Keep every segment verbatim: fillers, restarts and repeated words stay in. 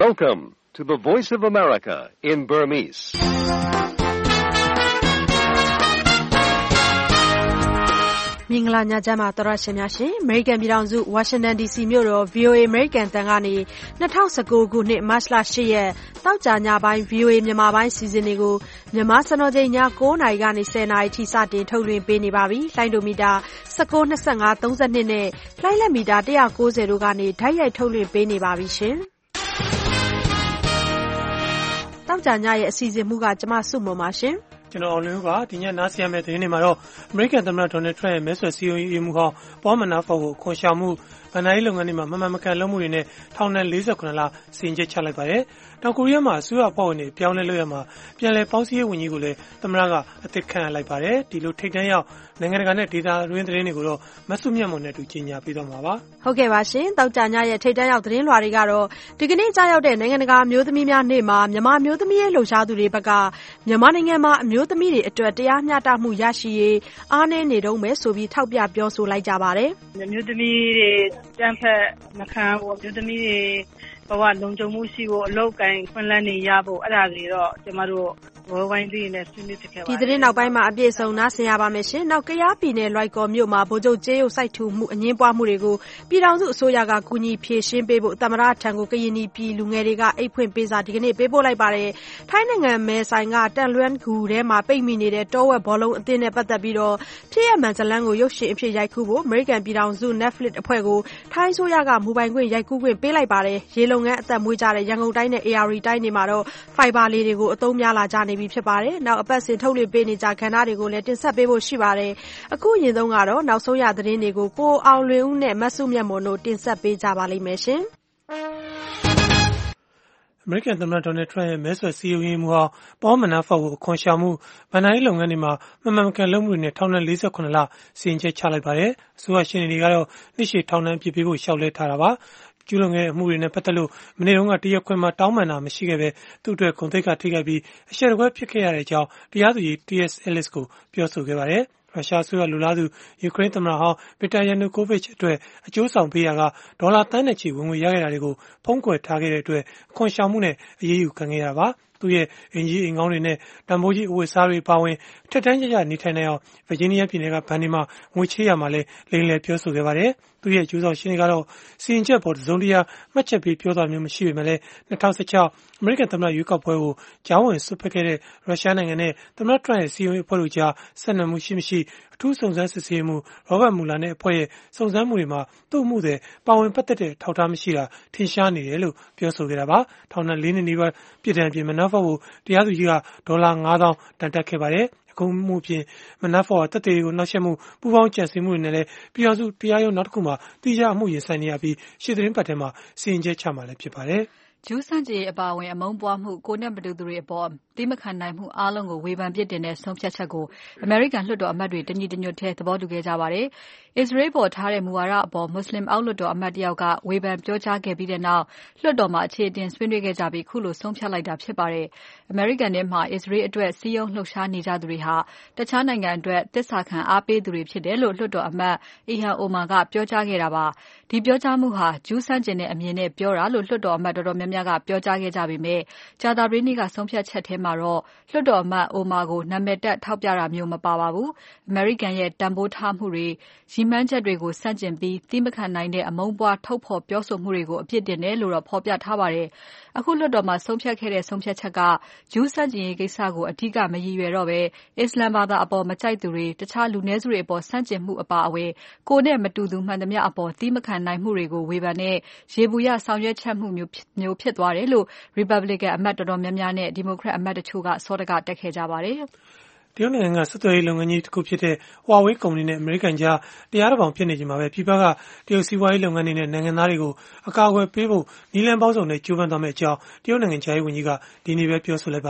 Welcome to the Voice of America in Burmese. ။မင်္ဂလာညချမ်းပါသောရရှင်များရှင်။ American ပြည်ထောင်စု Washington ဒီ စီ မြို့တော် ဗွီအိုအေ American တန်ကနေ၂၀၁၉ခုနှစ်မတ်လ၈ရက်တောက်ကြညပိုင်း ဗွီအိုအေမြန်မာပိုင်းစီစဉ်တွေကိုမြန်မာစံတော်ချိန်ည၉နာရီကနေ၁၀နာရီထိစတင်ထုတ်လွှင့်ပေးနေပါပြီ။လိုင်းဒိုမီတာ၁၉ ၂၅ ၃၂နဲ့လိုင်းလက်မီတာ၁၉၀တို့ကနေဓာတ်ရိုက်ထုတ်လွှင့်ပေးနေပါပြီရှင်။တောက်ကြညရဲ့အစီအစဉ်မှုကကျမစုမုံပါရှင်။ကျွန်တော်အောင်လင်းပါဒီညနားဆင်ရမယ့်သတင်းတွေမှာတော့ American သမ္မတ Donald Trump ရဲ့မဲဆွယ်စည်းရုံးရေးမှုဟောင်း Paul Manafort ကိုခွန်ရှောင်မှုဗန်နာရေးလုပ်ငန်းတွေမှာမမှန်မကန်လုပ်မှုတွေနဲ့ထောင်ဒဏ်၄၇လစီရင်ချက်ချလိုက်ပါတယ်။တောင်ကိုရီးယားမှာအစိုးရအဖွဲ့ဝင်တွေပြောင်းလဲလုပ်ရမှာပြန်လည်ပေါင်းစည်းရေးဝန်ကြီးကိုလည်းသမ္မတကအသစ်ခန့်အပ်လိုက်ပါတယ်။ဒီလိုထိပ်တန်းရောက်နိုင်ငံတကာနဲ့ဒေသတွင်းသတင်းတွေကိုတော့မဆုမြတ်မွန်နဲ့တူကြီးညာပေးတော့မှာပါ။ဟုတ်ကဲ့ပါရှင်။တောက်ကြညရဲ့ထိပ်တန်းရောက်သတင်းလွှာတွေကတော့ဒီကနေ့ကြားရောက်တဲ့နိုင်ငံတကာမျိုးသမီးများနေ့မှာမြန်မာမျိုးသမီးရေးလှုပ်ရှားသူတွေဘက်ကမြန်မာနိုင်ငံမှာအမျိုးသမီးတွေအတွက်တရားမျှတမှုရရှိရေးအားနည်းနေတုန်းပဲဆိုပြီးထောက်ပြပြောဆိုလိုက်ကြပါတယ်။မျိုးသမီးတွေတန်းဖက်မခံဘူးမျိုးသမီးတွေဘဝလုံခြုံမှုရှိဖို့အလုပ်ကိုင်ခွင့်လန်းနေရဖို့အဲ့ဒါတွေတော့ကျမတို့ဝဝိုင်းပြီးနဲ့ဆွေးနွေးဖြစ်ခဲ့ပါတယ်ဒီသတင်းနောက်ပိုင်းမှာအပြည့်စုံနားဆင်ရပါမယ်ရှင်နောက်ကရားပြည်နယ်လွိုက်ကော်မြို့မှာဗိုလ်ချုပ်ကျေးရုပ်စိုက်ထူမှုအငင်းပွားမှုတွေကိုပြည်ထောင်စုအစိုးရကကူညီဖြေရှင်းပေးဖို့သမ္မတထံကိုကရင်ပြည်လူငယ်တွေကအိတ်ဖွင့်ပေးစာဒီကနေ့ပေးပို့လိုက်ပါတယ်ထိုင်းနိုင်ငံမဲဆိုင်ကတန်လွန်းကူထဲမှာပိတ်မိနေတဲ့တောဝက်ဘောလုံးအသင်းနဲ့ပတ်သက်ပြီးတော့ဖြစ်ရမှန်ဇလန်းကိုရုပ်ရှင်အဖြစ်ရိုက်ကူးဖို့ American ပြည်ထောင်စု Netflix အဖွဲ့ကိုထိုင်းအစိုးရကမူပိုင်ခွင့်ရိုက်ကူးခွင့်ပေးလိုက်ပါတယ်ရေလုံငန်းအသက်မွေးကြတဲ့ရန်ကုန်တိုင်းနဲ့ အေရီတိုင်းတွေမှာတော့ Fiber လေးတွေကိုအသုံးများလာကြနေပြီဖြစ်ပါတယ်နောက်အပတ်စဉ်ထုတ်လွှင့်ပေးနေကြခန္ဓာတွေကိုလည်းတင်ဆက်ပေးဖို့ရှိပါတယ်အခုရင်ဆုံးကတော့နောက်ဆုံးရသတင်းတွေကိုကိုအောင်လွင်ဦးနဲ့မဆုမြတ်မွန်တို့တင်ဆက်ပေးကြပါလိမ့်မယ်ရှင် American သမ္မတ Donald Trump ရဲ့မဲဆွယ်စည်းရုံးရေးမှုဟောင်း Paul Manafort ကိုခွန်ရှောင်မှုဗန်နာရေးလုပ်ငန်းတွေမှာမမှန်မကန်လုပ်မှုတွေနဲ့ထောင်ဒဏ်၄၇လစီရင်ချက်ချလိုက်ပါတယ်။အစိုးရရှင်းနေတွေကတော့နှစ်ရှည်ထောင်ဒဏ်အပြစ်ပေးဖို့ရှောက်လဲထားတာပါ။ကျူးလွန်ခဲ့တဲ့အမှုတွေနဲ့ပတ်သက်လို့မနေ့တုန်းကတရားခွင်မှာတောင်းပန်တာမရှိခဲ့ပဲသူ့အတွက်ဂုဏ်သိက္ခာထိခိုက်ပြီးအရှက်တကွဲဖြစ်ခဲ့ရတဲ့အကြောင်းတရားသူကြီး T S Ellis ကိုပြောဆိုခဲ့ပါတယ်။ရုရှားအစိုးရလူလားသူယူကရိန်းသမ္မတဟောင်းဗီတာယာနူကိုဗစ်အတွက်အကျိုးဆောင်ပေးရာကဒေါ်လာသန်းနဲ့ချီဝင်ငွေရခဲ့တာတွေကိုဖုံးကွယ်ထားခဲ့တဲ့အတွက်အခွန်ရှောင်မှုနဲ့အရေးယူခံခဲ့ရတာပါသူရဲ့အင်ကြီးအင်ကောင်းတွေနဲ့တံပိုးကြီးအဝတ်အစားတွေပါဝင်ထက်တန်းကြကြနေထိုင်နိုင်အောင်ဗာဂျီးနီးယားပြည်နယ်ကဘဏ်ဒီမှာငွေချေးရမှာလဲလိမ်လည်ပြောဆိုခဲ့ပါတယ်သူရဲ့ကျိုးဆောင်ရှင်းတွေကတော့စီရင်ချက်ပေါ်တစုံတရာမှတ်ချက်ပေးပြောတာမျိုးမရှိပေမဲ့လည်း၂၀၁၆အမေရိကန်သမ္မတရွေးကောက်ပွဲကိုကြားဝင်ဆွတ်ဖက်ခဲ့တဲ့ရုရှားနိုင်ငံနဲ့သမ္မတထရန့်ရဲ့စီရင်အဖွဲ့တို့ကြားဆက်နွယ်မှုရှိမရှိအထူးစုံစမ်းစစ်ဆေးမှုရောဘတ်မူလာနဲ့အဖွဲ့ရဲ့စုံစမ်းမှုတွေမှာသူ့အမှုတွေပါဝင်ပတ်သက်တဲ့ထောက်ထားမရှိတာထင်ရှားနေတယ်လို့ပြောဆိုခဲ့တာပါထောင်ဒဏ်၄နှစ်နီးပါးပြည်ထံပြင်မနာဖော့ကိုတရားသူကြီးကဒေါ်လာ၅သောင်းတန်တက်ခဲ့ပါတယ်အခုမှုပြင်မနာဖော့တပ်တွေကိုနှောက်ယှက်မှုပူးပေါင်းကြံစည်မှုတွေနဲ့လည်းပြည်အောင်စုတရားရုံးနောက်တစ်ခုမှာတိကျအမှုရင်ဆိုင်နေရပြီးရှေ့သတင်းပတ်ထဲမှာစီရင်ချက်ချမှာလည်းဖြစ်ပါတယ်ဂျူးဆန့်ကျင်ရေးအပါအဝင်အမုန်းပွားမှုကိုနဲ့မတူသူတွေအပေါ်တိမခံနိုင်မှုအားလုံးကိုဝေဖန်ပြစ်တင်တဲ့ဆုံးဖြတ်ချက်ကိုအမေရိကန်လွှတ်တော်အမတ်တွေတညီတညွတ်ထဲသဘောတူခဲ့ကြပါတယ်။အစ္စရေးပေါ်ထားတဲ့မူဝါဒအပေါ်မွတ်စလင်အောက်လွှတ်တော်အမတ်တယောက်ကဝေဖန်ပြောကြားခဲ့ပြီးတဲ့နောက်လွှတ်တော်မှာအခြေအတင်ဆွေးနွေးခဲ့ကြပြီးခုလိုဆုံးဖြတ်လိုက်တာဖြစ်ပါတယ်။အမေရိကန်ထဲမှာအစ္စရေးအတွက်စီးရုံးလှုပ်ရှားနေကြသူတွေဟာတခြားနိုင်ငံအတွက်တစ္ဆာခံအားပေးသူတွေဖြစ်တယ်လို့လွှတ်တော်အမတ်အီဟန်အိုမာကပြောကြားခဲ့တာပါ။ဒီပြောကြားမှုဟာဂျူးဆန့်ကျင်တဲ့အမြင်နဲ့ပြောတာလို့လွှတ်တော်အမတ်တော်တော်များများကပြောကြားခဲ့ကြပေမဲ့ကြာသပတေးနေ့ကဆုံးဖြတ်ချက်ထဲမှာတော့လွှတ်တော်အမတ်အိုမာကိုနာမည်တပ်ထောက်ပြတာမျိုးမပါပါဘူး။ အမေရိကန်ရဲ့တန်ဖိုးထားမှုတွေရည်မှန်းချက်တွေကိုဆန့်ကျင်ပြီးတိမခံနိုင်တဲ့အမုန်းပွားထုတ်ဖော်ပြောဆိုမှုတွေကိုအပြစ်တင်တယ်လို့တော့ဖော်ပြထားပါတယ်။အခုလွှတ်တော်မှာဆုံးဖြတ်ခဲ့တဲ့ဆုံးဖြတ်ချက်ကဂျူးဆန့်ကျင်ရေးကိစ္စကိုအဓိကမရည်ရွယ်တော့ဘဲအစ္စလမ်ဘာသာအပေါ်မကြိုက်သူတွေတခြားလူနည်းစုတွေအပေါ်ဆန့်ကျင်မှုအပါအဝင်ကိုယ်နဲ့မတူသူမှန်သမျှအပေါ်တိမခံနိုင်မှုတွေကိုဝေဖန်တဲ့ရေဘူးရဆောင်ရွက်ချက်မှုမျိုးဖြစ်သွားတယ်လို့Republican အမတ်တော်တော်များများနဲ့ Democrat အမတ်တချို့ကစောတကတက်ခဲ့ကြပါတယ်တရုတ်နိုင်ငံကဆက်သွယ်ရေးလုပ်ငန်းကြီးတစ်ခုဖြစ်တဲ့ Huawei ကုမ္ပဏီနဲ့အမေရိကန်ကြားတရားတော်ပေါင်ဖြစ်နေချိန်မှာပဲပြည်ပကတရုတ်စီးပွားရေးလုပ်ငန်းတွေနဲ့နိုင်ငံသားတွေကိုအကာအကွယ်ပေးဖို့နည်းလမ်းပေါင်းစုံနဲ့ကြိုးပမ်းသွားမယ့်အကြောင်းတရုတ်နိုင်ငံခြားရေးဝန်ကြီးကဒီနေ့ပဲပြောဆိုလိုက်ပါတယ်။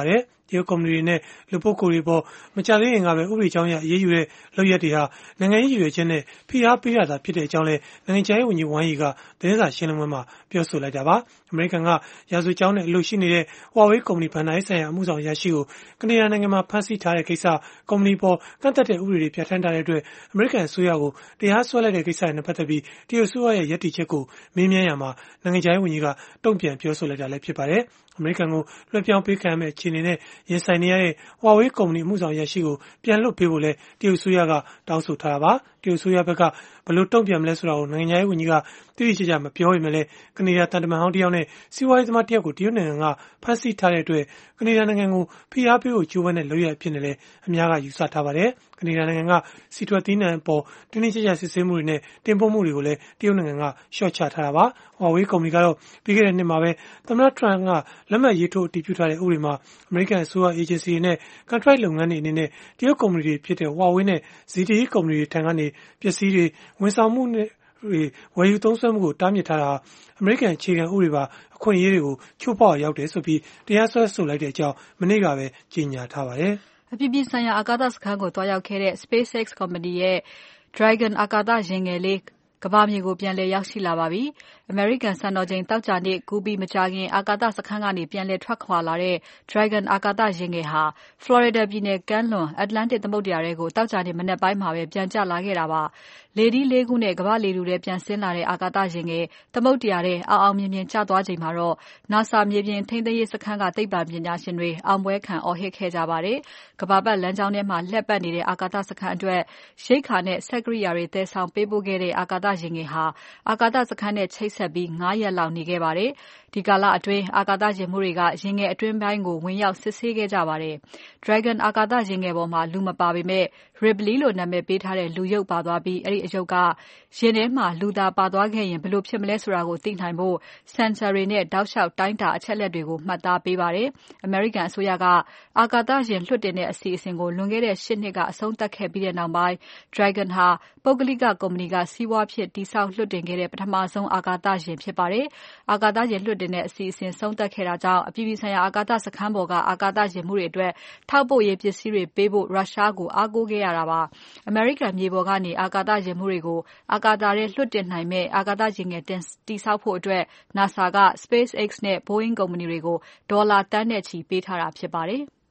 တရုတ်ကုမ္ပဏီတွေနဲ့လူပုဂ္ဂိုလ်တွေပေါ်မကြသေးခင်ကပဲဥပဒေကြောင်းအရအရေးယူတဲ့လုပ်ရက်တွေဟာနိုင်ငံရေးရည်ရွယ်ချက်နဲ့ဖိအားပေးရတာဖြစ်တဲ့အကြောင်းလည်းနိုင်ငံခြားရေးဝန်ကြီးဝမ်ယီကသတင်းစာရှင်းလင်းပွဲမှာပြောဆိုလိုက်တာပါအမေရိကန်ကရာဇဝတ်ကြောင်းနဲ့အလို့ရှိနေတဲ့ Huawei ကုမ္ပဏီဘဏ္ဍာရေးဆိုင်ရာအမှုဆောင်ရရှိကိုကနေဒါနိုင်ငံမှာဖမ်းဆီးထားတဲ့ကိစ္စကုမ္ပဏီပေါ်ကန့်သက်တဲ့ဥပဒေတွေပြဋ္ဌာန်းထားတဲ့အတွက်အမေရိကန်အစိုးရကိုတရားစွဲလိုက်တဲ့ကိစ္စနဲ့ပတ်သက်ပြီးတရုတ်အစိုးရရဲ့ရည်တည်ချက်ကိုမေးမြန်းရမှာနိုင်ငံခြားရေးဝန်ကြီးကတုံ့ပြန်ပြောဆိုလိုက်တာလည်းဖြစ်ပါတယ်အမေရိကန်ကိုလွှဲပြောင်းပေးခံရမယ့်အခြေအနေနဲ့ရင်ဆိုင်နေရတဲ့ Huawei ကုမ္ပဏီအမှုဆောင်ရရှိကိုပြန်လွှတ်ပေးဖို့လဲတရုတ်အစိုးရကတောင်းဆိုထားတာပါတရုတ်အစိုးရဘက်ကဘယ်လိုတုံ့ပြန်မလဲဆိုတာကိုနိုင်ငံခြားရေးဝန်ကြီးကတိတိကျကျမပြောပေမဲ့လည်းကနေဒါတန်တမန်ဟောင်းတယောက်နဲ့စီးပွားရေးသမားတယောက်ကိုတရုတ်နိုင်ငံကဖမ်းဆီးထားတဲ့အတွက်ကနေဒါနိုင်ငံကိုဖိအားပေးဖို့ကြိုးပမ်းတဲ့လုပ်ရအဖြစ်နဲ့လည်းအများကယူဆထားပါတယ်ကနေဒါနိုင်ငံကစီထွတ်သီးနှံပေါ်တင်းတင်းကျပ်ကျပ်စစ်ဆေးမှုတွေနဲ့တင်ပို့မှုတွေကိုလည်းတရုတ်နိုင်ငံကရှော့ချထားတာပါ Huawei ကုမ္ပဏီကတော့ပြီးခဲ့တဲ့နှစ်မှာပဲသမ္မတ Trump ကလက်မှတ်ရေးထိုးအတည်ပြုထားတဲ့ဥပဒေမှာအမေရိကန်အစိုးရအေဂျင်စီတွေနဲ့ contract လုပ်ငန်းတွေအနေနဲ့တရုတ်ကုမ္ပဏီတွေဖြစ်တဲ့ Huawei နဲ့ ဇီတီအီ ကုမ္ပဏီတွေထံကနေပစ္စည်းတွေဝန်ဆောင်မှုနဲ့ဝယ်ယူသုံးစွဲမှုကိုတားမြစ်ထားတာအမေရိကန်အခြေခံဥပဒေပါအခွင့်အရေးတွေကိုချိုးဖောက်ရောက်တယ်ဆိုပြီးတရားစွဲဆိုလိုက်တဲ့အကြောင်းမနေ့ကပဲကြေညာထားပါတယ်အပြည်ပြည်ဆိုင်ရာအာကာသစခန်းကိုတွားရောက်ခဲ့တဲ့ SpaceX ကုမ္ပဏီရဲ့ Dragon အာကာသယာဉ်ငယ်လေးကမ္ဘာမြေကိုပြန်လည်ရောက်ရှိလာပါပြီ။ အမေရိကန်စံတော်ချိန်သောကြာနေ့ကူးပြီးမကြာခင်အာကာသစခန်းကနေပြန်လည်ထွက်ခွာလာတဲ့ Dragon အာကာသယာဉ်ငယ်ဟာ Florida ပြည်နယ်ကမ်းလွန် Atlantic သမုဒ္ဒရာထဲကိုသောကြာနေ့မနက်ပိုင်းမှာပဲပြန်ကျလာခဲ့တာပါ။လေထီးလေးခုနဲ့ကမ္ဘာလေထုထဲပြန်ဆင်းလာတဲ့အာကာသယာဉ်ငယ်သမုဒ္ဒရာထဲအောင်အောင်မြင်မြင်ကျသွားချိန်မှာတော့ NASA မြေပြင်ထိန်းသိမ်းရေးစခန်းကသိပ္ပံပညာရှင်တွေအောင်ပွဲခံအော်ဟစ်ခဲ့ကြပါတယ်။ကမ္ဘာပတ်လမ်းကြောင်းထဲမှာလှည့်ပတ်နေတဲ့အာကာသစခန်းအတွက်ရိက္ခာနဲ့စက်ကိရိယာတွေသယ်ဆောင်ပေးပို့ခဲ့တဲ့အာကာသယာဉ်ငယ်ဟာအာကာသစခန်းနဲ့ချိတ်ဆက်ပြီး၅ရက်လောက်နေခဲ့ပါတယ်။ဒီကာလအတွင်းအာကာသယာဉ်မှူးတွေကယာဉ်ငယ်အတွင်းပိုင်းကိုဝင်ရောက်စစ်ဆေးခဲ့ကြပါတယ်။ Dragon အာကာသယာဉ်ငယ်ပေါ်မှာလူမပါပေမဲ့ Ripley လို့နာမည်ပေးထားတဲ့လူရုပ်ပါသွားပြီးအဲဒီအရုပ်ကယာဉ်ထဲမှာလူသာပါသွားခဲ့ရင်ဘယ်လိုဖြစ်မလဲဆိုတာကိုသိနိုင်ဖို့ sensor တွေနဲ့တောက်လျှောက်တိုင်းတာအချက်အလက်တွေကိုမှတ်သားပေးပါတယ်။ အမေရိကန်အစိုးရကအာကာသယာဉ်လွှတ်တင်တဲ့အစီအစဉ်ကိုလွန်ခဲ့တဲ့၈နှစ်ကအဆုံးသတ်ခဲ့ပြီးတဲ့နောက်ပိုင်း Dragon ဟာပုဂ္ဂလိကကုမ္ပဏီကစီးပွားဖြစ်တည်ဆောက်လွှတ်တင်ခဲ့တဲ့ပထမဆုံးအာကာသယာဉ်ဖြစ်ပါတယ်။အာကာသယာဉ်လွှတ်တင်တဲ့အစီအစဉ်ဆုံးသက်ခဲ့တာကြောင့်အပြည်ပြည်ဆိုင်ရာအာကာသစခန်းပေါ်ကအာကာသယာဉ်မှူးတွေအတွက်ထောက်ပို့ရေးပစ္စည်းတွေပေးဖို့ရုရှားကိုအားကိုးခဲ့ရတာပါ။အမေရိကန်မြေပေါ်ကနေအာကာသယာဉ်မှူးတွေကိုအာကာသထဲလွှတ်တင်နိုင်မဲ့အာကာသယာဉ်ငယ်တည်ဆောက်ဖို့အတွက် NASA က SpaceX နဲ့ Boeing ကုမ္ပဏီတွေကိုဒေါ်လာသန်းနဲ့ချီပေးထားတာဖြစ်ပါတယ်။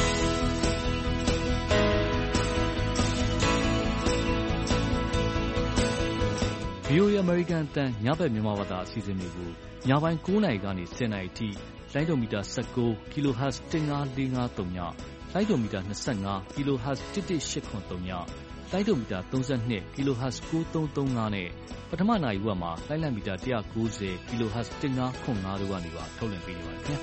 ဗွီအိုအေ American အသံညဘက်မြန်မာဘာသာအစီအစဉ်တွေကိုညပိုင်း၉နာရီကနေ၁၀နာရီအထိလိုင်းဒိုမီတာ၁၉ kilohertz ၁၅၄၅၃ညလိုင်းဒိုမီတာ၂၅ kilohertz ၁၁၈၇၃ညလိုင်းဒိုမီတာ၃၂ kilohertz ၉၃၃၅နဲ့ပထမနာရီဝက်မှာလိုင်းလံမီတာ၁၉၀ kilohertz ၁၅၇၅တို့ကနေပါထုတ်လွှင့်ပေးနေပါတယ်ခင်ဗျာ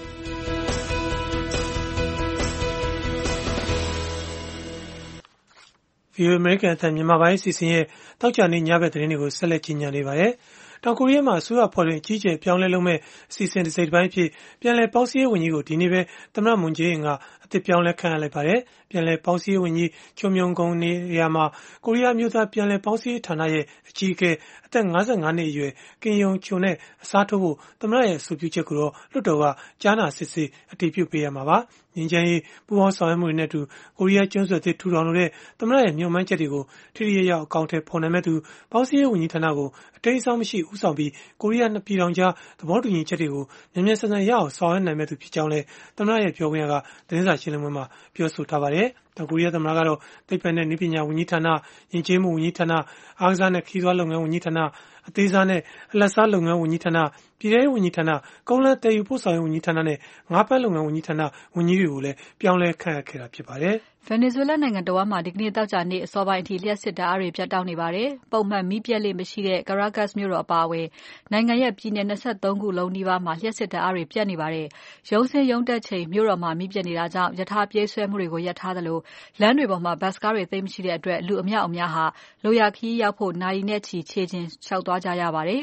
ဗီအိုအေ American အသံမြန်မာပိုင်းအစီအစဉ်ရဲ့တောက်ကြနေညဘက်သတင်းတွေကိုဆက်လက်ကြီးညာနေပါတယ်။တောင်ကိုရီးယားမှာအစိုးရဖွဲ့တွင်အကြီးအကျယ်ပြောင်းလဲလုပ်မဲ့အစီအစဉ်တစ်စိတ်တစ်ပိုင်းဖြစ်ပြန်လည်ပေါင်းစည်းရေးဝန်ကြီးကိုဒီနေ့ပဲသမ္မတမွန်ဂျေးအင်ကအသစ်ပြောင်းလဲခန့်အပ်လိုက်ပါတယ်။ပြန်လည်ပေါင်းစည်းရေးဝန်ကြီးချုံမြုံကုန်းနေရာမှာကိုရီးယားမျိုးသားပြန်လည်ပေါင်းစည်းရေးဌာနရဲ့အကြီးအကဲအသက်၅၅နှစ်အရွယ်ကင်ယုံချုံနဲ့အစားထိုးဖို့သမ္မတရဲ့အဆိုပြုချက်ကိုတော့လွှတ်တော်ကကြားနာစစ်ဆေးအတည်ပြုပေးရမှာပါ။ငြိမ်းချမ်းရေးပူးပေါင်းဆောင်ရွက်မှုတွေနဲ့အတူကိုရီးယားကျွန်းဆွယ်သစ်ထူထောင်လိုတဲ့သမ္မတရဲ့ညှို့မှန်းချက်တွေကိုထိထိရောက်ရောက်အကောင့်ထဲပေါ်နိုင်မဲ့သူပေါင်းစည်းရေးဝန်ကြီးဌာနကိုအထိမ်းအစောင်းမရှိဦးဆောင်ပြီးကိုရီးယားနှစ်ပြည်ထောင်ကြားသဘောတူညီချက်တွေကိုမြန်မြန်ဆန်ဆန်ရအောင်ဆောင်ရွက်နိုင်မဲ့သူဖြစ်ကြောင်းလည်းသမ္မတရဲ့ပြောခွင့်ရကသတင်းစာရှင်းလင်းပွဲမှာပြောဆိုထားပါတယ်။တောင်ကိုရီးယားသမ္မတကတော့သိပ္ပံနဲ့နည်းပညာဝန်ကြီးဌာန၊ယဉ်ကျေးမှုဝန်ကြီးဌာန၊အားကစားနဲ့ခရီးသွားလုပ်ငန်းဝန်ကြီးဌာန၊အသေးစားနဲ့အလတ်စားလုပ်ငန်းဝန်ကြီးဌာန၊ပြည်ထောင်စုဝန်ကြီးဌာန၊ကုန်းလမ်းသယ်ယူပို့ဆောင်ရေးဝန်ကြီးဌာနနဲ့ငါးဖမ်းလုပ်ငန်းဝန်ကြီးဌာနဝန်ကြီးတွေကိုလည်းပြောင်းလဲခန့်အပ်ခဲ့တာဖြစ်ပါတယ်။ Venezuela နိုင်ငံတဝန်းမှာဒီကနေ့သောကြာနေ့အစောပိုင်းအထိလျှပ်စစ်ဓာတ်အားတွေပြတ်တောက်နေပါတယ်။ပုံမှန်မီးပြတ်လေ့မရှိတဲ့ Caracas မြို့တော်အပါအဝင်နိုင်ငံရဲ့ပြည်နယ်၂၃ခုလုံးနီးပါးမှာလျှပ်စစ်ဓာတ်အားတွေပြတ်နေပါတယ်။ရုံးဆင်းရုံးတက်ချိန်မြို့တော်မှာမီးပြတ်နေတာကြောင့်ရထားပြေးဆွဲမှုတွေကိုရပ်ထားသလိုလမ်းတွေပေါ်မှာဘတ်စ်ကားတွေသိမ်းမရှိတဲ့အတွက်လူအမြောက်အများဟာလိုရာခရီးရောက်ဖို့နာရီနဲ့ချီခြေကျင်လျှောက်သွားကြရပါတယ်။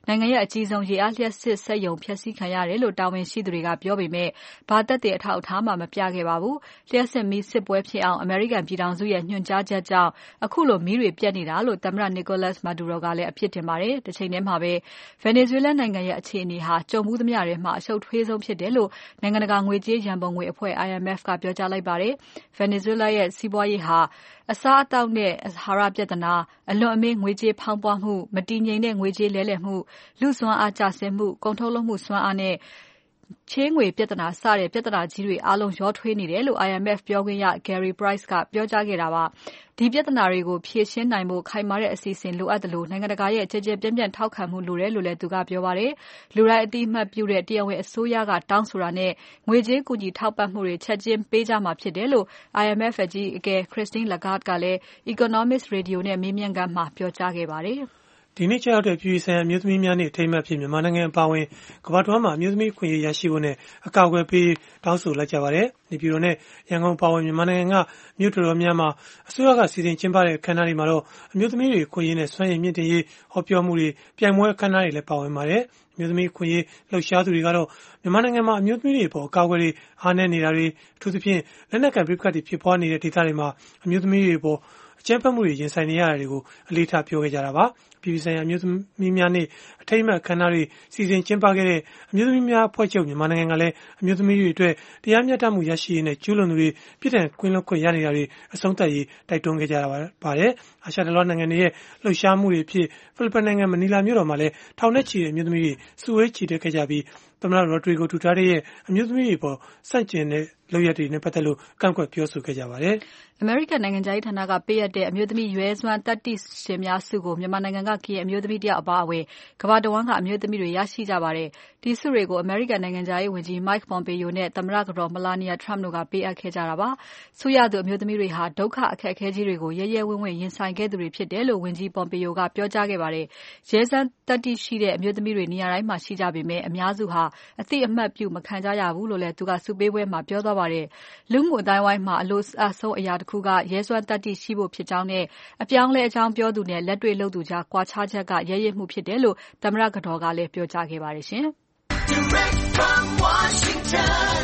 နိုင်ငံရဲ့အကြီးဆုံးရေအားလျှပ်စစ်စက်ရုံဖျက်ဆီးခံရတယ်လို့တာဝန်ရှိသူတွေကပြောပေမဲ့ဘာသက်သေအထောက်အထားမှမပြခဲ့ပါဘူး။လျှပ်စစ်မီးစစ်ပွဲဖြစ်အောင်အမေရိကန်ပြည်ထောင်စုရဲ့ညွှန်ကြားချက်ကြောင့်အခုလိုမီးတွေပြတ်နေတာလို့သမ္မတ Nicolas Maduro ကလည်းအပြစ်တင်ပါတယ်။တစ်ချိန်တည်းမှာပဲ Venezuela နိုင်ငံရဲ့အခြေအနေဟာကြုံမှုသမျှထဲမှာအရှုပ်ထွေးဆုံးဖြစ်တယ်လို့နိုင်ငံတကာငွေကြေးရန်ပုံငွေအဖွဲ့ I M F ကပြောကြားလိုက်ပါတယ်။ Venezuela ရဲ့စီးပွားရေးဟာအစားအသောက်နဲ့အာဟာရပြဿနာအလွန်အမင်းငွေကြေးဖောင်းပွမှုမတည်ငြိမ်တဲ့ငွေကြေးလဲလှယ်မှုလူစွမ်းအားကျဆင်းမှုကုန်ထုတ်လုပ်မှုစွမ်းအားနဲ့ချေးငွေပြဿနာစတဲ့ပြဿနာကြီးတွေအားလုံးရောထွေးနေတယ်လို့ I M F ပြောခွင့်ရ Gary Price ကပြောကြားခဲ့တာပါ။ဒီပြဿနာတွေကိုဖြေရှင်းနိုင်ဖို့ခိုင်မာတဲ့အစီအစဉ်လိုအပ်တယ်လို့နိုင်ငံတကာရဲ့ကြည်ကြဲပြန့်ပြန့်ထောက်ခံမှုလိုတယ်လို့လည်းသူကပြောပါတယ်။လူတိုင်းအတိအမှတ်ပြုတဲ့တရားဝင်အစိုးရကတောင်းဆိုတာနဲ့ငွေကြေးကူညီထောက်ပံ့မှုတွေချက်ချင်းပေးကြမှာဖြစ်တယ်လို့ I M F အကြီးအကဲ Christine Lagarde ကလည်း Economist Radio နဲ့မေးမြန်းခန်းမှာပြောကြားခဲ့ပါတယ်။ဒီနေ့ကျရောက်တဲ့ပြည်ဆိုင်ရာအမျိုးသမီးများနေ့အထိမ်းအမှတ်ဖြစ်မြန်မာနိုင်ငံအပါအဝင်ကမ္ဘာ့တွင်းမှာအမျိုးသမီးခွင့်ရေးရရှိဖို့နဲ့အကာအကွယ်ပေးတောင်းဆိုလိုက်ကြပါတယ်။နေပြည်တော်နဲ့ရန်ကုန်အပါအဝင်မြန်မာနိုင်ငံကမြို့တော်တော်များများအစိုးရကစီစဉ်ကျင်းပတဲ့အခမ်းအနားတွေမှာတော့အမျိုးသမီးတွေခွင့်ရေးနဲ့စွမ်းရည်မြင့်တင်ရေးဟောပြောမှုတွေပြိုင်ပွဲအခမ်းအနားတွေလည်းပါဝင်ပါတယ်။အမျိုးသမီးခွင့်ရေးလှုပ်ရှားသူတွေကတော့မြန်မာနိုင်ငံမှာအမျိုးသမီးတွေပေါ်အကာအကွယ်တွေအားနည်းနေတာတွေအထူးသဖြင့်လက်နက်ကင်ပြစ်ခတ်တွေဖြစ်ပွားနေတဲ့ဒေသတွေမှာအမျိုးသမီးတွေပေါ်အကြမ်းဖက်မှုတွေရင်ဆိုင်နေရတာတွေကိုအလေးထားပြောခဲ့ကြတာပါ။ပြည်ဆိုင်ရာအမျိုးသမီးများနေ့အထိမ်းအမှတ်အခမ်းအနားတွေစီစဉ်ကျင်းပခဲ့တဲ့အမျိုးသမီးများအဖွဲ့ချုပ်မြန်မာနိုင်ငံကလည်းအမျိုးသမီးတွေအတွက်တရားမျှတမှုရရှိရေးနဲ့ကျူးလွန်သူတွေပြည်ထောင်ကွင်းလွတ်ခွင့်ရနေတာတွေအဆုံးသတ်ရေးတိုက်တွန်းခဲ့ကြတာပါတယ်။အာရှတလွှားနိုင်ငံတွေရဲ့လှုပ်ရှားမှုတွေဖြစ်ဖိလစ်ပိုင်နိုင်ငံမနီလာမြို့တော်မှာလည်းထောင်နဲ့ချီတဲ့အမျိုးသမီးတွေစုဝေးချီတက်ခဲ့ကြပြီးသမ္မတရိုဒရီဂိုဒူတာတေးရဲ့အမျိုးသမီးတွေပေါ်ဆန့်ကျင်တဲ့လုပ်ရပ်တွေနဲ့ပတ်သက်လို့ကန့်ကွက်ပြောဆိုခဲ့ကြပါတယ်။အမေရိကန်နိုင်ငံခြားရေးဌာနကပေးအပ်တဲ့အမျိုးသမီးရွယ်စွမ်းတတ္တိရှင်များဆုကိုမြန်မာနိုင်ငံကကရင်အမျိုးသမီးတယောက်အပါအဝင်ကမ္ဘာတဝန်းကအမျိုးသမီးတွေရရှိကြပါတယ်။ဒီဆုတွေကိုအမေရိကန်နိုင်ငံခြားရေးဝန်ကြီး Mike Pompeo နဲ့သမ္မတကတော် Melania Trump တို့ကပေးအပ်ခဲ့ကြတာပါ။ဆုရသူအမျိုးသမီးတွေဟာဒုက္ခအခက်အခဲကြီးတွေကိုရဲရဲဝံ့ဝံ့ရင်ဆိုင်ခဲ့သူတွေဖြစ်တယ်လို့ဝန်ကြီး Pompeo ကပြောကြားခဲ့ပါတယ်။ရဲစွမ်းတတ္တိရှိတဲ့အမျိုးသမီးတွေနေရာတိုင်းမှာရှိကြပေမဲ့အများစုဟာအသိအမှတ်ပြုမခံကြရဘူးလို့လည်းသူကဆုပေးပွဲမှာပြောသွားပါတယ်။လူမှုအတိုင်းဝိုင်းမှာအလို့အဆုံးအရာတစ်ခုကရဲစွမ်းတတ္တိရှိဖို့ဖြစ်ကြောင်းနဲ့အပြောင်းလဲအကြောင်းပြောသူနဲ့လက်တွေ့လုပ်သူကြားကွာခြားချက်ကရဲရင့်မှုဖြစ်တယ်လို့သမ္မတကတော်ကလည်းပြောကြားခဲ့ပါတယ်ရှင်။ Direct from Washington,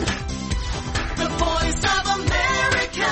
the Voice of America,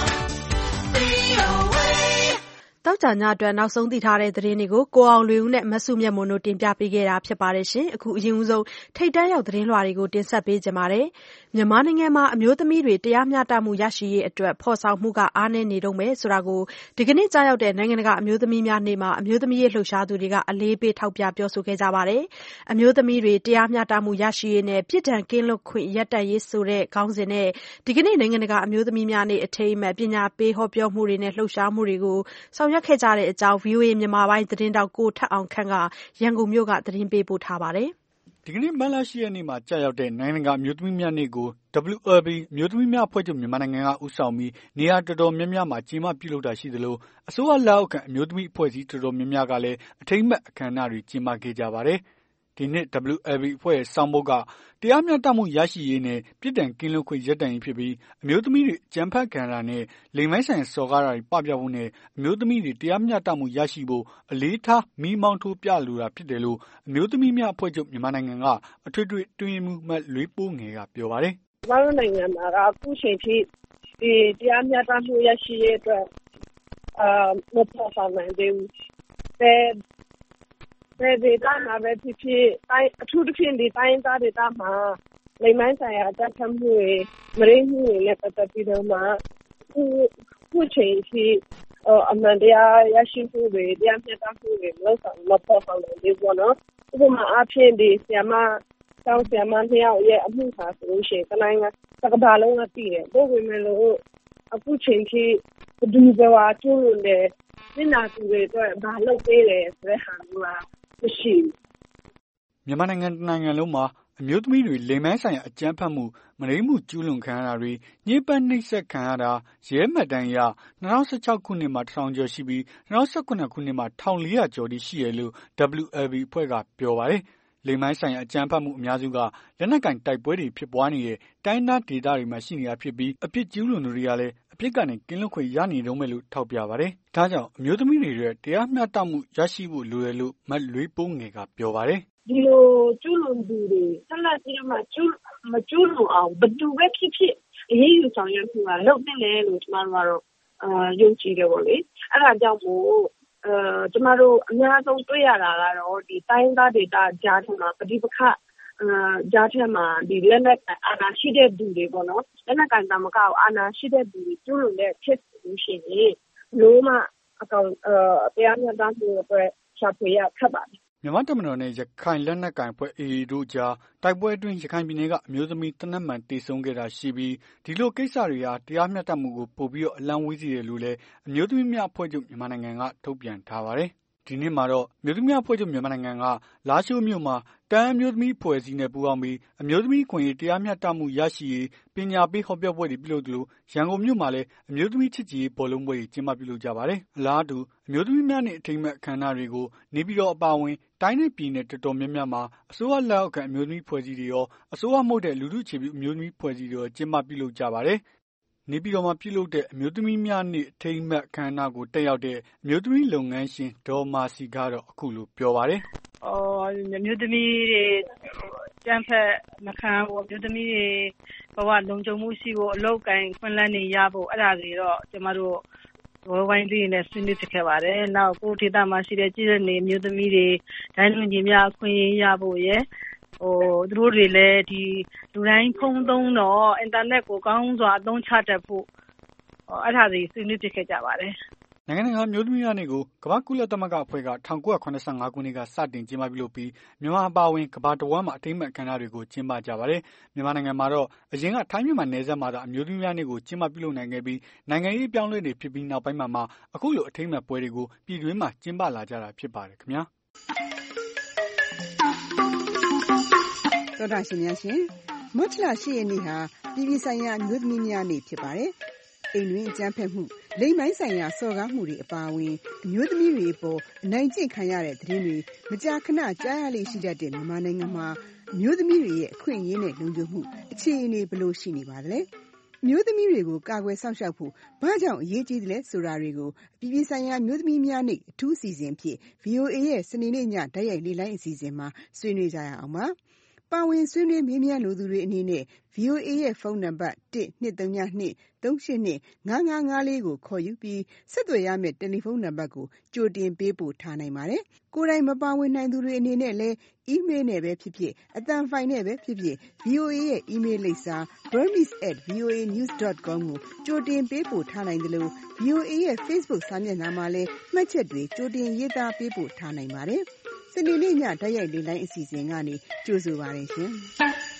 V O A တောက်ကြညအတွက်နောက်ဆုံးသိထားတဲ့သတင်းတွေကိုကိုအောင်လွေဦးနဲ့မဆုမြတ်မွန်တို့တင်ပြပေးခဲ့တာဖြစ်ပါတယ်ရှင်။အခုအရင်ဦးဆုံးထိတ်တန့်ရောက်သတင်းလွှာတွေကိုတင်ဆက်ပေးကြပါမယ်။မြန်မာနိုင်ငံမှာအမျိုးသမီးတွေတရားမျှတမှုရရှိရေးအတွက်ဖော်ဆောင်မှုကအားနည်းနေတုန်းပဲဆိုတာကိုဒီကနေ့ကြာရောက်တဲ့နိုင်ငံတကာအမျိုးသမီးများနေ့မှာအမျိုးသမီးရေးလှုပ်ရှားသူတွေကအလေးပေးထောက်ပြပြောဆိုခဲ့ကြပါတယ်။အမျိုးသမီးတွေတရားမျှတမှုရရှိရေးနဲ့ပြည်ထောင်ကင်းလွတ်ခွင့်ရပ်တန့်ရေးဆိုတဲ့ခေါင်းစဉ်နဲ့ဒီကနေ့နိုင်ငံတကာအမျိုးသမီးများနေ့အထိမ်းအမှတ်ပညာပေးဟောပြောမှုတွေနဲ့လှုပ်ရှားမှုတွေကိုဆောင်ရွက်ခဲ့ကြတဲ့အကြောင်း V O A မြန်မာပိုင်းသတင်းတောက်ကိုထက်အောင်ခန့်ကရန်ကုန်မြို့ကသတင်းပေးပို့ထားပါတယ်။ဒီကနေ့မတ်လ၈ရက်နေ့မှာကြာရောက်တဲ့နိုင်ငံတကာအမျိုးသမီးများနေ့ကို W L B အမျိုးသမီးများအဖွဲ့ချုပ်မြန်မာနိုင်ငံကဦးဆောင်ပြီးနေရာတော်တော်များများမှာကျင်းပပြုလုပ်တာရှိသလိုအစိုးရလက်အောက်ခံအမျိုးသမီးအဖွဲ့အစည်းတော်တော်များများကလည်းအထိမ်းအမှတ်အခမ်းအနားတွေကျင်းပခဲ့ကြပါတယ်။ဒီနှစ် W L B အဖွဲ့ရဲ့ဆောင်ပုဒ်ကတရားမျှတမှုရရှိရေးနဲ့ပြည်ထောင်ကင်းလွတ်ခွင့်ရပ်တန့်ရေးဖြစ်ပြီးအမျိုးသမီးတွေအကြမ်းဖက်ခံရတာနဲ့လိင်ပိုင်းဆိုင်ရာစော်ကားတာတွေပပျောက်ဖို့နဲ့အမျိုးသမီးတွေတရားမျှတမှုရရှိဖို့အလေးထားမီးမောင်းထိုးပြလိုတာဖြစ်တယ်လို့အမျိုးသမီးများအဖွဲ့ချုပ်မြန်မာနိုင်ငံကအထွေထွေတွင်မှုမှတ်လွေးပိုးငယ်ကပြောပါတယ်။ကျွန်တော်တို့နိုင်ငံမှာကအခုချိန်ထိဒီတရားမျှတမှုရရှိရေးအတွက်အာမပေါ်ဆောင်နိုင်သေးဘူး။တဲ့ဒေသမှာပဲဖြစ်ဖြစ်အထူးသဖြင့်ဒီတိုင်းသားဒေသမှာလိင်ပိုင်းဆိုင်ရာအကြမ်းဖက်မှုတွေမရင်းမှုတွေနဲ့ပတ်သက်ပြီးတော့မှခုခုချိန်ထိအမှန်တရားရရှိမှုတွေတရားမျှတမှုတွေလောက်ဆောင်မပေါ်ဆောင်နိုင်သေးဘူးနော်။ဥပမာအားဖြင့်ဒီဆီယမတောင်ဆီယမနှစ်ယောက်ရဲ့အမှုဟာဆိုလို့ရှိရင်တနိုင်ငံတစ်ကမ္ဘာလုံးကသိတယ်။ပို့ဝင်မယ်လို့အခုချိန်ထိဘယ်သူပဲဝါကျိုးလို့လေမျက်နှာသူတွေအတွက်ဘာလုပ်ပေးလဲဆိုတဲ့ဟာမျိုးကမရှိဘူး။မြန်မာနိုင်ငံနိုင်ငံလုံးမှာအမျိုးသမီးတွေလိင်ပိုင်းဆိုင်ရာအကြမ်းဖက်မှုမရိမှုကျူးလွန်ခံရတာတွေညှဉ်းပန်းနှိပ်စက်ခံရတာရဲမှတ်တမ်းအရ၂၀၁၆ခုနှစ်မှာတစ်ထောင်ကျော်ရှိပြီး၂၀၁၇ခုနှစ်မှာ၁၄၀၀ကျော်တိရှိရလို့ W L B အဖွဲ့ကပြောပါတယ်။လိမ်မိုင်းဆိုင်ရာအကြမ်းဖက်မှုအများစုကလက်နက်ကင်တိုက်ပွဲတွေဖြစ်ပွားနေတဲ့တိုင်းဒေသဒေသတွေမှာရှိနေတာဖြစ်ပြီးအပြစ်ကျူးလွန်သူတွေကလည်းအပြစ်ကနေကင်းလွတ်ခွင့်ရနေတုန်းပဲလို့ထောက်ပြပါတယ်။ဒါကြောင့်အမျိုးသမီးတွေရဲ့တရားမျှတမှုရရှိဖို့လိုတယ်လို့မလွေးပိုးငယ်ကပြောပါတယ်။ဒီလိုကျူးလွန်သူတွေဆက်လက်ပြီးမှကျူးမကျူးလွန်အောင်ဘယ်သူပဲဖြစ်ဖြစ်အရေးယူဆောင်ရွက်မှုကလုပ်နေတယ်လို့ကျွန်တော်တို့ကတော့အာယုံကြည်တယ်ပေါ့လေ။အဲ့ဒါကြောင့်မို့အဲကျွန်တော်တို့အများဆုံးတွေ့ရတာကတော့ဒီတိုင်းသားဒေသကြားထဲမှာပဋိပက္ခအာကြားထဲမှာဒီလက်နက်အာဏာရှိတဲ့သူတွေပေါ့နော်လက်နက်ကန်တမကောက်အာဏာရှိတဲ့သူတွေကျူးလွန်တဲ့ဖြစ်လို့ရှိရင်လုံးဝအကောင်အဲတရားမျှတမှုအတွက်ရှာဖွေရခက်ပါတယ်မြန်မာတပ်မတော်နဲ့ရခိုင်လက်နက်ကိုင်ဖွဲ့ အေအေ တို့ကြားတိုက်ပွဲအတွင်းရခိုင်ပြည်နယ်ကအမျိုးသမီးတနက်မှန်တေဆုံးခဲ့တာရှိပြီးဒီလိုကိစ္စတွေဟာတရားမျှတမှုကိုပို့ပြီးတော့အလံဝေးစီတယ်လို့လည်းအမျိုးသမီးများအဖွဲ့ချုပ်မြန်မာနိုင်ငံကထုတ်ပြန်ထားပါတယ်။ဒီနေ့မှာတော့အမျိုးသမီးများအဖွဲ့ချုပ်မြန်မာနိုင်ငံကလာရှိုးမြို့မှာတန်းအမျိုးသမီးဖွဲ့စည်းနဲ့ပူးပေါင်းပြီးအမျိုးသမီးခွင့်ရေးတရားမျှတမှုရရှိရေးပညာပေးဟောပြောပွဲတွေပြုလုပ်သလိုရန်ကုန်မြို့မှာလည်းအမျိုးသမီးချစ်ကြည်ရေးဘောလုံးပွဲတွေကျင်းပပြုလုပ်ကြပါတယ်။အလားတူအမျိုးသမီးများနဲ့အထိမ်းအမှတ်အခမ်းအနားတွေကိုနေပြည်တော်အပါအဝင်တိုင်းနဲ့ပြည်နယ်တော်တော်များများမှာအစိုးရလက်အောက်ခံအမျိုးသမီးဖွဲ့စည်းတွေရောအစိုးရမဟုတ်တဲ့လူထုအခြေပြုအမျိုးသမီးဖွဲ့စည်းတွေရောကျင်းပပြုလုပ်ကြပါတယ်။နေပြည်တော်မှာပြုလုပ်တဲ့အမျိုးသမီးများနေ့အထိမ်းအမှတ်အခမ်းအနားကိုတက်ရောက်တဲ့အမျိုးသမီးလုပ်ငန်းရှင်ဒေါ်မာစီကတော့အခုလိုပြောပါတယ်။အော်အမျိုးသမီးတွေကျန်းဖက်မခံဘူးအမျိုးသမီးတွေဘဝလုံခြုံမှုရှိဖို့အလုပ်ကိုင်ခွင့်လန်းနေရဖို့အဲ့ဒါတွေတော့ကျမတို့ဝဝိုင်းပြီးနေဆွေးနွေးဖြစ်ခဲ့ပါတယ်။နောက်ကိုဒေသမှာရှိတဲ့ကြီးတဲ့နေမျိုးသမီးတွေဒိုင်းလူကြီးများအခွင့်အရေးရဖို့ရယ်ဟိုသူတို့တွေလည်းဒီလူတိုင်းဖုံးသုံးတော့အင်တာနက်ကိုကောင်းစွာအသုံးချတတ်ဖို့အဲ့ဒါတွေဆွေးနွေးဖြစ်ခဲ့ကြပါတယ်။နိုင်ငံတကာမျိုးသမီးများနေ့ကိုကမ္ဘာကုလသမဂ္ဂအဖွဲ့က၁၉၇၅ခုနှစ်ကစတင်ကျင်းပပြုလုပ်ပြီးမြန်မာအပါအဝင်ကမ္ဘာတဝန်းမှာအထိမ်းအမှတ်အခမ်းအနားတွေကိုကျင်းပကြပါတယ်။မြန်မာနိုင်ငံမှာတော့အရင်ကထိုင်းမြန်မာနယ်စပ်မှာသာအမျိုးသမီးများနေ့ကိုကျင်းပပြုလုပ်နိုင်ခဲ့ပြီးနိုင်ငံရေးပြောင်းလဲတွေဖြစ်ပြီးနောက်ပိုင်းမှာမှအခုလိုအထိမ်းအမှတ်ပွဲတွေကိုပြည်တွင်းမှာကျင်းပလာကြတာဖြစ်ပါတယ်ခင်ဗျာ။သောတာရှင်များရှင်မတ်လ၈ရက်နေ့ဟာပြည်ပဆိုင်ရာအမျိုးသမီးများနေ့ဖြစ်ပါတယ်။အိမ်တွင်းအကြမ်းဖက်မှုလိမ်မိုင်းဆိုင်ရာစော်ကားမှုတွေအပါအဝင်အမျိုးသမီးတွေအပေါ်အနိုင်ကျင့်ခံရတဲ့သတင်းတွေမကြာခဏကြားရလေရှိတတ်တဲ့မြန်မာနိုင်ငံမှာအမျိုးသမီးတွေရဲ့အခွင့်အရေးနဲ့လုံခြုံမှုအခြေအနေဘယ်လိုရှိနေပါသလဲအမျိုးသမီးတွေကိုကာကွယ်စောင့်ရှောက်ဖို့ဘာကြောင့်အရေးကြီးသလဲဆိုတာတွေကိုအပြည်ပြည်ဆိုင်ရာအမျိုးသမီးများနေ့အထူးအစီအစဉ်ဖြစ် ဗွီအိုအေ ရဲ့စနေနေ့ညဓာတ်ရိုက်လေ့လိုင်းအစီအစဉ်မှာဆွေးနွေးကြရအောင်ပါပါဝင်ဆွေးနွေးမေးမြန်းလိုသူတွေအနေနဲ့ ဗွီအိုအေ ရဲ့ဖုန်းနံပါတ်တစ် နှစ် သုံး နှစ် သုံး ရှစ် နှစ် ငါး ငါး ငါး လေးကိုခေါ်ယူပြီးဆက်သွယ်ရမယ့်တယ်လီဖုန်းနံပါတ်ကိုကြိုတင်ပေးပို့ထားနိုင်ပါတယ်။ကိုယ်တိုင်မပါဝင်နိုင်သူတွေအနေနဲ့လည်း email နဲ့ပဲဖြစ်ဖြစ်အသံဖိုင်နဲ့ပဲဖြစ်ဖြစ် ဗွီအိုအေ ရဲ့ email လိပ်စာ burmese at voanews dot com ကိုကြိုတင်ပေးပို့ထားနိုင်တယ်လို့ ဗွီအိုအေ ရဲ့ Facebook စာမျက်နှာမှာလည်းမှတ်ချက်တွေကြိုတင်ရေးသားပေးပို့ထားနိုင်ပါတယ်။စနေနေ့ညဓာတ်ရိုက်လေ့လိုင်းအစီအစဉ်ကနေကြိုဆိုပါရရှင်။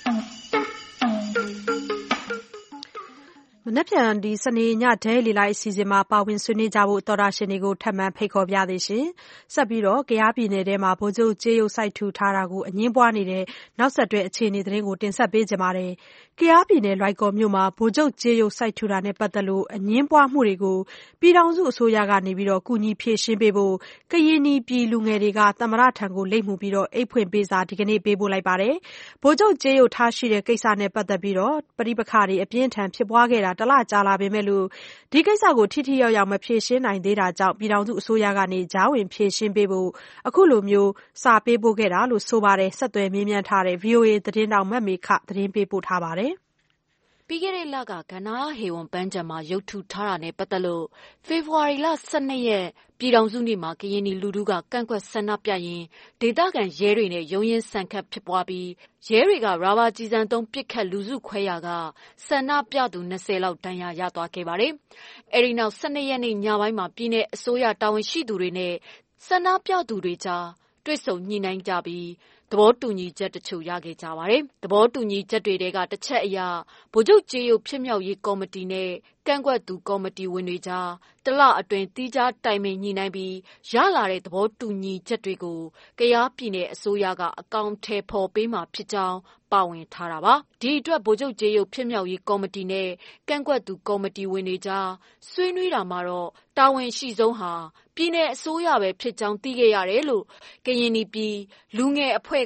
မနက်ဖြန်ဒီစနေညဓာတ်လေလိုက်အစီအစဉ်မှာပါဝင်ဆွေးနွေးကြဖို့တော်တာရှင်တွေကိုထပ်မံဖိတ်ခေါ်ပြသေးရှင်။ဆက်ပြီးတော့ကယားပြည်နယ်ထဲမှာဗိုလ်ချုပ်ကြေးရုပ်စိုက်ထူထားတာကိုအငင်းပွားနေတဲ့နောက်ဆက်တွဲအခြေအနေသတင်းကိုတင်ဆက်ပေးကြပါမယ်။ကယားပြည်နယ်လွိုင်ကော်မြို့မှာဗိုလ်ချုပ်ကြေးရုပ်စိုက်ထူတာနဲ့ပတ်သက်လို့အငင်းပွားမှုတွေကိုပြည်ထောင်စုအစိုးရကနေပြီးတော့ကူညီဖြေရှင်းပေးဖို့ကရင်နီပြည်လူငယ်တွေကသမ္မတထံကိုလိပ်မှုပြီးတော့အိတ်ဖွင့်ပေးစာဒီကနေ့ပေးပို့လိုက်ပါတယ်။ဗိုလ်ချုပ်ကြေးရုပ်ထားရှိတဲ့ကိစ္စနဲ့ပတ်သက်ပြီးတော့ပဋိပက္ခတွေအပြင်းထန်ဖြစ်ပွားခဲ့တာတလကြာလာပေမဲ့လို့ဒီကိစ္စကိုထိထိရောက်ရောက်မဖြေရှင်းနိုင်သေးတာကြောင့်ပြည်ထောင်စုအစိုးရကနေကြားဝင်ဖြေရှင်းပေးဖို့အခုလိုမျိုးစာပေးပို့ခဲ့တာလို့ဆိုပါတယ်ဆက်သွယ်မေးမြန်းထားတဲ့ ဗွီအိုအေ သတင်းတောက်မတ်မေခသတင်းပေးပို့ထားပါတယ်ပြီးခဲ့တဲ့လကကနာဟေဝန်ပန်းချံမှာရုပ်ထုထားတာနဲ့ပတ်သက်လို့ဖေဖော်ဝါရီလ၁၂ရက်ပြည်ထောင်စုနေ့မှာကရင်နီလူထုကကန့်ကွက်ဆန္ဒပြရင်ဒေသခံရဲတွေနဲ့ရုံးရင်ဆန်ခတ်ဖြစ်ပွားပြီးရဲတွေကရာဘာကျည်ဆံသုံးပစ်ခတ်လူစုခွဲရာကဆန္ဒပြသူ၂၀လောက်ဒဏ်ရာရသွားခဲ့ပါတယ်။အဲဒီနောက်၁၂ရက်နေ့ညပိုင်းမှာပြည်내အစိုးရတာဝန်ရှိသူတွေနဲ့ဆန္ဒပြသူတွေကြားတွေ့ဆုံညှိနှိုင်းကြပြီးသဘောတူညီချက်တချို့ရခဲ့ကြပါတယ်။သဘောတူညီချက်တွေထဲကတစ်ချက်အရဗိုလ်ချုပ်ကြေးရုပ်ဖြစ်မြောက်ရေးကော်မတီနဲ့ကန့်ကွက်သူကော်မတီဝင်တွေကြားတလအတွင်းတီးခြားတိုင်ပင်ညှိနှိုင်းပြီးရလာတဲ့သဘောတူညီချက်တွေကိုကယားပြည်နယ်အစိုးရကအကောင့်ထဲပေါ်ပေးမှာဖြစ်ကြောင်းပါဝင်ထားတာပါ။ဒီအတွက်ဗိုလ်ချုပ်ကြေးရုပ်ဖြစ်မြောက်ရေးကော်မတီနဲ့ကန့်ကွက်သူကော်မတီဝင်တွေကြားဆွေးနွေးတာမှာတော့တာဝန်ရှိဆုံးဟာပြည်내အစိုးရပဲဖြစ်ကြောင်းသိခဲ့ရတယ်လို့ကရင်နီပြည်လူငယ်အဖွဲ့က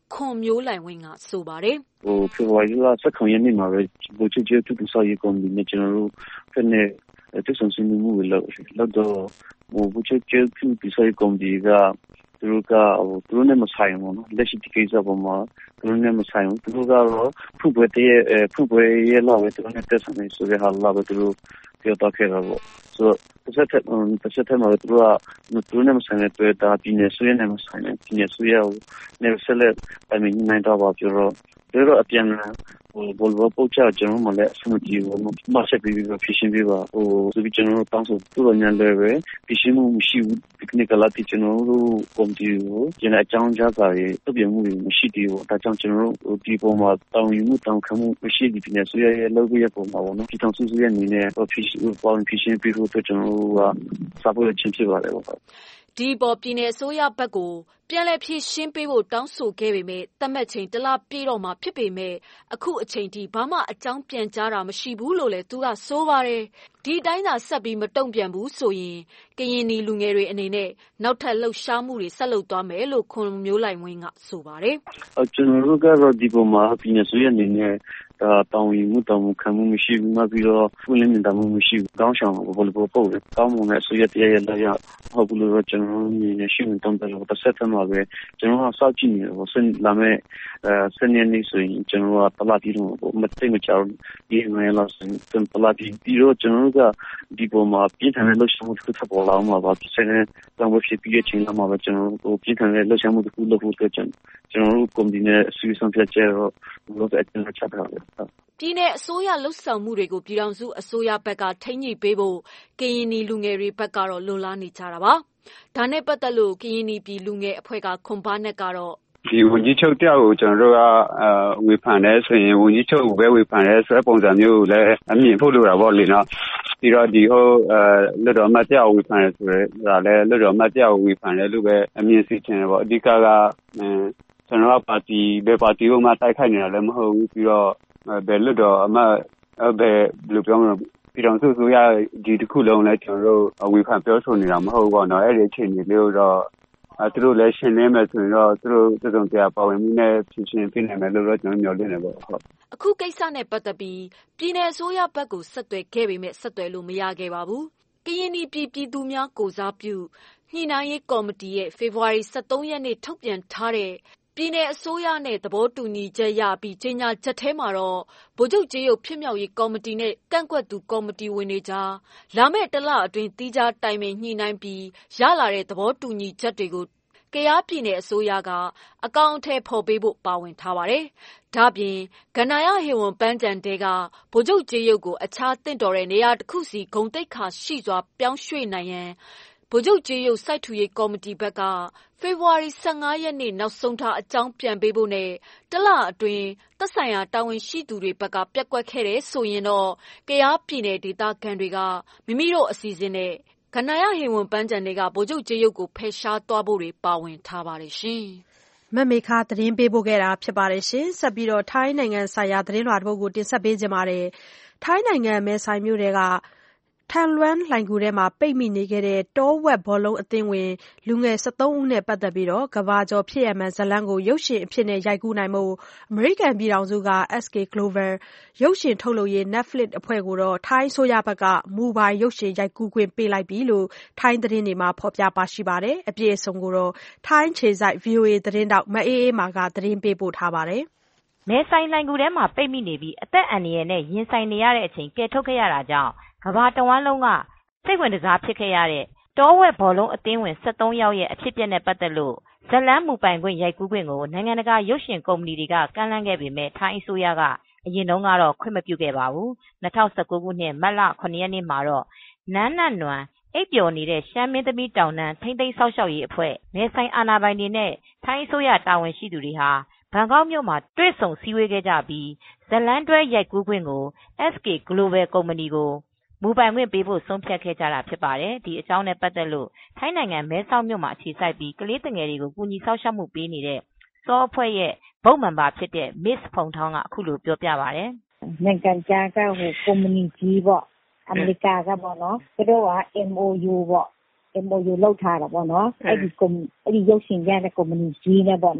ခွန်မျိုးလိုင်ဝင်းကဆိုပါတယ်ဟိုဖေဖော်ဝါရီလ၁၇ရက်နေ့မှာပဲဗိုလ်ချုပ်ကျေးတူတူဆောက်ရေးကော်မတီနဲ့ကျွန်တော်တို့ဖက်နဲ့တဆုံစင်းမှုတွေလောက်လောက်တော့ဟိုဗိုလ်ချုပ်ကျေးတူတူဆောက်ရေးကော်မတီကသူတို့ကဟိုသူတို့နဲ့မဆိုင်ဘူးနော်လက်ရှိဒီကိစ္စပေါ်မှာသူတို့နဲ့မဆိုင်ဘူးသူတို့ကတော့ဖွပွဲတည်းဖွပွဲရဲ့လောက်ပဲသူတို့နဲ့တက်ဆံနေဆိုတဲ့ဟာလောက်ပဲသူတို့ပြောတော့ခဲ့တာပေါ့ဆိုတော့တစ်ဆက်တစ်ဆက်တည်းမှာသူတို့ကသူတို့နဲ့မဆိုင်တဲ့တွေ့တာပြည်နယ်ဆွေးနဲ့မဆိုင်တဲ့ပြည်နယ်ဆွေးရောက်နေဆက်လက်အမင်းနိုင်တော့ပါပြောတော့သူတို့အပြန်ဟိုဘောလဘောပို့ချကျွန်တော်မလဲစမတီကိုမဆက်ပြီးပြီးဖြစ်ရှင်းပေးပါဟိုသူကျွန်တော်တောင်းဆိုသူတို့ညလည်းပဲဖြစ်ရှင်းမှုမရှိဘူး picnic လာတိကျွန်တော်တို့ကွန်ပျူတာကိုကျန်တဲ့အကြောင်းကြားစာရေးတုံ့ပြန်မှုတွေမရှိသေးဘူးဒါကြောင့်ကျွန်တော်တို့ဒီပုံမှာတောင်းယူမှုတောင်းခံမှုမရှိဒီပြည်နယ်ဆွေးရဲ့လုပ်ရပုံမှာပေါ့နော်ပြည်ထောင်စုဆွေးရဲ့အနေနဲ့ဖြစ်ရှင်းပေါ်ဖြစ်ရှင်းပေးဖို့ကျွန်တော်တို့ကစာပို့ချင်းဖြစ်ပါတယ်ပေါ့ဒီပေါ်ပြည်နယ်အစိုးရဘက်ကိုပြန်လည်ဖြည့်ရှင်းပေးဖို့တောင်းဆိုခဲ့ပေမဲ့တတ်မှတ်ချိန်တလပြည့်တော့မှဖြစ်ပေမဲ့အခုအချိန်ထိဘာမှအကြောင်းပြန်ကြားတာမရှိဘူးလို့လည်းသူကဆိုပါတယ်ဒီတိုင်းသာဆက်ပြီးမတုံ့ပြန်ဘူးဆိုရင်ကရင်နီလူငယ်တွေအနေနဲ့နောက်ထပ်လှုပ်ရှားမှုတွေဆက်လုပ်သွားမယ်လို့ခွန်မျိုးလိုင်ဝင်းကဆိုပါတယ်ကျွန်တော်တို့ကတော့ဒီပေါ်မှာပြည်နယ်ဆွေးအနေနဲ့ဒါတောင်းယူမှုတောင်းမှုခံမှုမရှိဘူးမှပြီးတော့ဖွင့်လင်းနေတာမှုမရှိဘူးကောင်းဆောင်ဘောလဘောပို့တယ်ကောင်းမွန်တဲ့ဆွေးရတရားရလာရဟုတ်ဘူးလို့ကျွန်တော်အနေနဲ့ရှင်းတုံးတယ်လို့တစ်ဆက်တည်းမှာပဲကျွန်တော်ကစောင့်ကြည့်နေတယ်ဆင်းလာမဲ့အဲဆင်းနေနေဆိုရင်ကျွန်တော်ကပလာတီလို့မသိမချောင်းဒီမဲလာစင်ပလာတီပြီးတော့ကျွန်တော်ကဒီပေါ်မှာပြည်ထန်တဲ့လှုပ်ရှားမှုတစ်ခုထပ်ပေါ်လာမှာပါပြည်စတဲ့တောင်ဝဖြစ်ပြီးတဲ့ချိန်မှာပဲကျွန်တော်တို့ပြည်ထန်တဲ့လှုပ်ရှားမှုတစ်ခုလုပ်ဖို့အတွက်ကျွန်တော်တို့ကွန်ပီနဲ့ဆွေးဆောင်ဖြတ်ချက်တော့လို့တဲ့အကျဉ်းချထားတယ်ပြည်내အစိုးရလှုပ်ဆောင်မှုတွေကိုပြည်ထောင်စုအစိုးရဘက်ကထိန်းညှိပေးဖို့ကရင်နီလူငယ်တွေဘက်ကတော့လွန်လားနေကြတာပါဒါနဲ့ပတ်သက်လို့ကရင်နီပြည်လူငယ်အဖွဲ့ကခွန်ပါနဲ့ကတော့ဒီဝန်ကြီးချုပ်တောက်ကိုကျွန်တော်တို့ကအဲဝေဖန်တယ်ဆိုရင်ဝန်ကြီးချုပ်ကိုပဲဝေဖန်တယ်ဆိုတဲ့ပုံစံမျိုးကိုလည်းအမြင်ဖို့လိုတာပေါ့လေနော်ပြီးတော့ဒီဟိုအဲလွတ်တော်မတ်တောက်ဝေဖန်တယ်ဆိုတော့ဒါလည်းလွတ်တော်မတ်တောက်ဝေဖန်တယ်လို့ပဲအမြင်စီချင်တယ်ပေါ့အဓိကကအဲကျွန်တော်ကပါတီဘယ်ပါတီကိုမှတိုက်ခိုက်နေတာလည်းမဟုတ်ဘူးပြီးတော့ဘယ်လွတ်တော်အမဘယ်ဘယ်လိုပြောမလဲပြည်တော်စုဆိုရဒီတစ်ခုလုံးလည်းကျွန်တော်တို့ဝေဖန်ပြောဆိုနေတာမဟုတ်ဘူးเนาะအဲ့ဒီအချိန်ကြီးလို့တော့အဲသူတို့လည်းရှင်းလင်းမယ်ဆိုရင်တော့သူတို့သူတို့ကြာပါဝင်မှုနဲ့ဖြစ်ရှင်ပြနေမယ်လို့တော့ကျွန်တော်မျှော်လင့်နေပါဟုတ်အခုကိစ္စနဲ့ပတ်သက်ပြီးပြည်내အစိုးရဘက်ကိုဆက်သွယ်ခဲ့ပေမဲ့ဆက်သွယ်လို့မရခဲ့ပါဘူးကရင်နီပြည်ပြည်သူများကိုစားပြုညှိနှိုင်းရေးကော်မတီရဲ့ဖေဖော်ဝါရီလ၁၃ရက်နေ့ထုတ်ပြန်ထားတဲ့ပြည်내အစိုးရနဲ့သဘောတူညီချက်ရပြီးကြေညာချက်ထဲမှာတော့ဗိုလ်ချုပ်ကြေးရုပ်ဖြစ်မြောက်ရေးကော်မတီနဲ့ကန့်ကွက်သူကော်မတီဝင်တွေကြားလာမယ့်တလအတွင်းတီးခြားတိုင်ပင်ညှိနှိုင်းပြီးရလာတဲ့သဘောတူညီချက်တွေကိုကယားပြည်내အစိုးရကအကောင့်အထည်ဖော်ပေးဖို့ပါဝင်ထားပါတယ်။ဒါ့ပြင်ကန္နာယဟေဝန်ပန်းချံတဲကဗိုလ်ချုပ်ကြေးရုပ်ကိုအခြားတင့်တော်တဲ့နေရာတစ်ခုစီဂုံတိတ်ခါရှိစွာပြောင်းရွှေ့နိုင်ရန်ဗိုလ်ချုပ်ကြေးရုပ်စိုက်ထူရေးကော်မတီဘက်ကဖေဖော်ဝါရီလ၁၅ရက်နေ့နောက်ဆုံးထားအကြောင်းပြန်ပေးဖို့နဲ့တလအတွင်းသက်ဆိုင်ရာတာဝန်ရှိသူတွေဘက်ကပြက်ကွက်ခဲ့တဲ့ဆိုရင်တော့ကယားပြည်내ဒေသခံတွေကမိမိတို့အစီအစဉ်နဲ့ကန္နာယဟေဝန်ပန်းချံတွေကဗိုလ်ချုပ်ကြေးရုပ်ကိုဖယ်ရှားသွားဖို့တွေပါဝင်ထားပါတယ်ရှင်မမေခသတင်းပေးပို့ခဲ့တာဖြစ်ပါတယ်ရှင်ဆက်ပြီးတော့ထိုင်းနိုင်ငံဆိုင်ရာသတင်းလွှာတစ်ပုဒ်ကိုတင်ဆက်ပေးကြပါမယ်ထိုင်းနိုင်ငံမဲဆိုင်မြို့တွေကထန်လွမ်းလှိုင်ကူထဲမှာပိတ်မိနေခဲ့တဲ့တောဝက်ဘောလုံးအသင်းဝင်လူငယ်၁၃ဦးနဲ့ပတ်သက်ပြီးကမ္ဘာကျော်ဖြစ်ရမှန်ဇာတ်လမ်းကိုရုပ်ရှင်အဖြစ်ရိုက်ကူးနိုင်ဖို့အမေရိကန်ပြည်ထောင်စုက အက်စ် ကေ Global ရုပ်ရှင်ထုတ်လုပ်ရေး Netflix အဖွဲ့ကိုထိုင်းအစိုးရဘက်ကမူပိုင်ရုပ်ရှင်ရိုက်ကူးခွင့်ပေးလိုက်ပြီလို့ထိုင်းသတင်းတွေမှာဖော်ပြပါရှိပါတယ်။အပြည့်အစုံကိုထိုင်းအခြေစိုက် ဗွီအိုအေ သတင်းထောက်မအေးအေးမာကသတင်းပေးပို့ထားပါတယ်။မဲဆိုင်လှိုင်ကူထဲမှာပိတ်မိနေပြီးအသက်အန္တရာယ်နဲ့ရင်ဆိုင်နေရတဲ့အချိန်ကယ်ထုတ်ခဲ့ရတာကြောင့်ကမ္ဘာတဝန်းလုံးကစိတ်ဝင်စားဖြစ်ခဲ့ရတဲ့တောဝက်ဘောလုံးအသင်းဝင်၁၃ယောက်ရဲ့အဖြစ်အပျက်နဲ့ပတ်သက်လို့ဇာတ်လမ်းမူပိုင်ခွင့်ရိုက်ကူးခွင့်ကိုနိုင်ငံတကာရုပ်ရှင်ကုမ္ပဏီတွေကကမ်းလှမ်းခဲ့ပေမဲ့ထိုင်းအစိုးရကအရင်တုန်းကတော့ခွင့်မပြုခဲ့ပါဘူး။၂၀၁၉ခုနှစ်မတ်လ၇ရက်နေ့မှာတော့နန်းနတ်နွမ်းအိပ်ပျော်နေတဲ့ရှမ်းမင်းသမီးတောင်တန်းထိန်းသိမ်းစောင့်ရှောက်ရေးအဖွဲ့မဲဆိုင်အာဏာပိုင်တွေနဲ့ထိုင်းအစိုးရတာဝန်ရှိသူတွေဟာဘန်ကောက်မြို့မှာတွေ့ဆုံစည်းဝေးခဲ့ကြပြီးဇာတ်လမ်းတွဲရိုက်ကူးခွင့်ကို အက်စ် ကေ Global ကုမ္ပဏီကိုမူပိုင်ခွင့်ပေးဖို့ဆုံးဖြတ်ခဲ့ကြတာဖြစ်ပါတယ်။ဒီအကြောင်းနဲ့ပတ်သက်လို့ထိုင်းနိုင်ငံမဲဆောက်မြို့မှာအခြေစိုက်ပြီးကလေးငယ်တွေကိုကူညီစောင့်ရှောက်မှုပေးနေတဲ့စောအဖွဲ့ရဲ့ဘုတ်မန်ပါဖြစ်တဲ့ Miss ဖုန်ထောင်းကအခုလိုပြောပြပါတယ်။နိုင်ငံခြားကဟိုကုမ္ပဏီကြီးပေါ့အမေရိကန်ကပေါ့နော်သူတို့က အမ် အို ယူ ပေါ့ အမ် အို ယူ လောက်ထားတာပေါ့နော်အဲ့ဒီကုမ္ပဏီအဲ့ဒီရုပ်ရှင်ရတဲ့ကုမ္ပဏီကြီးနဲ့ပေါ့နော်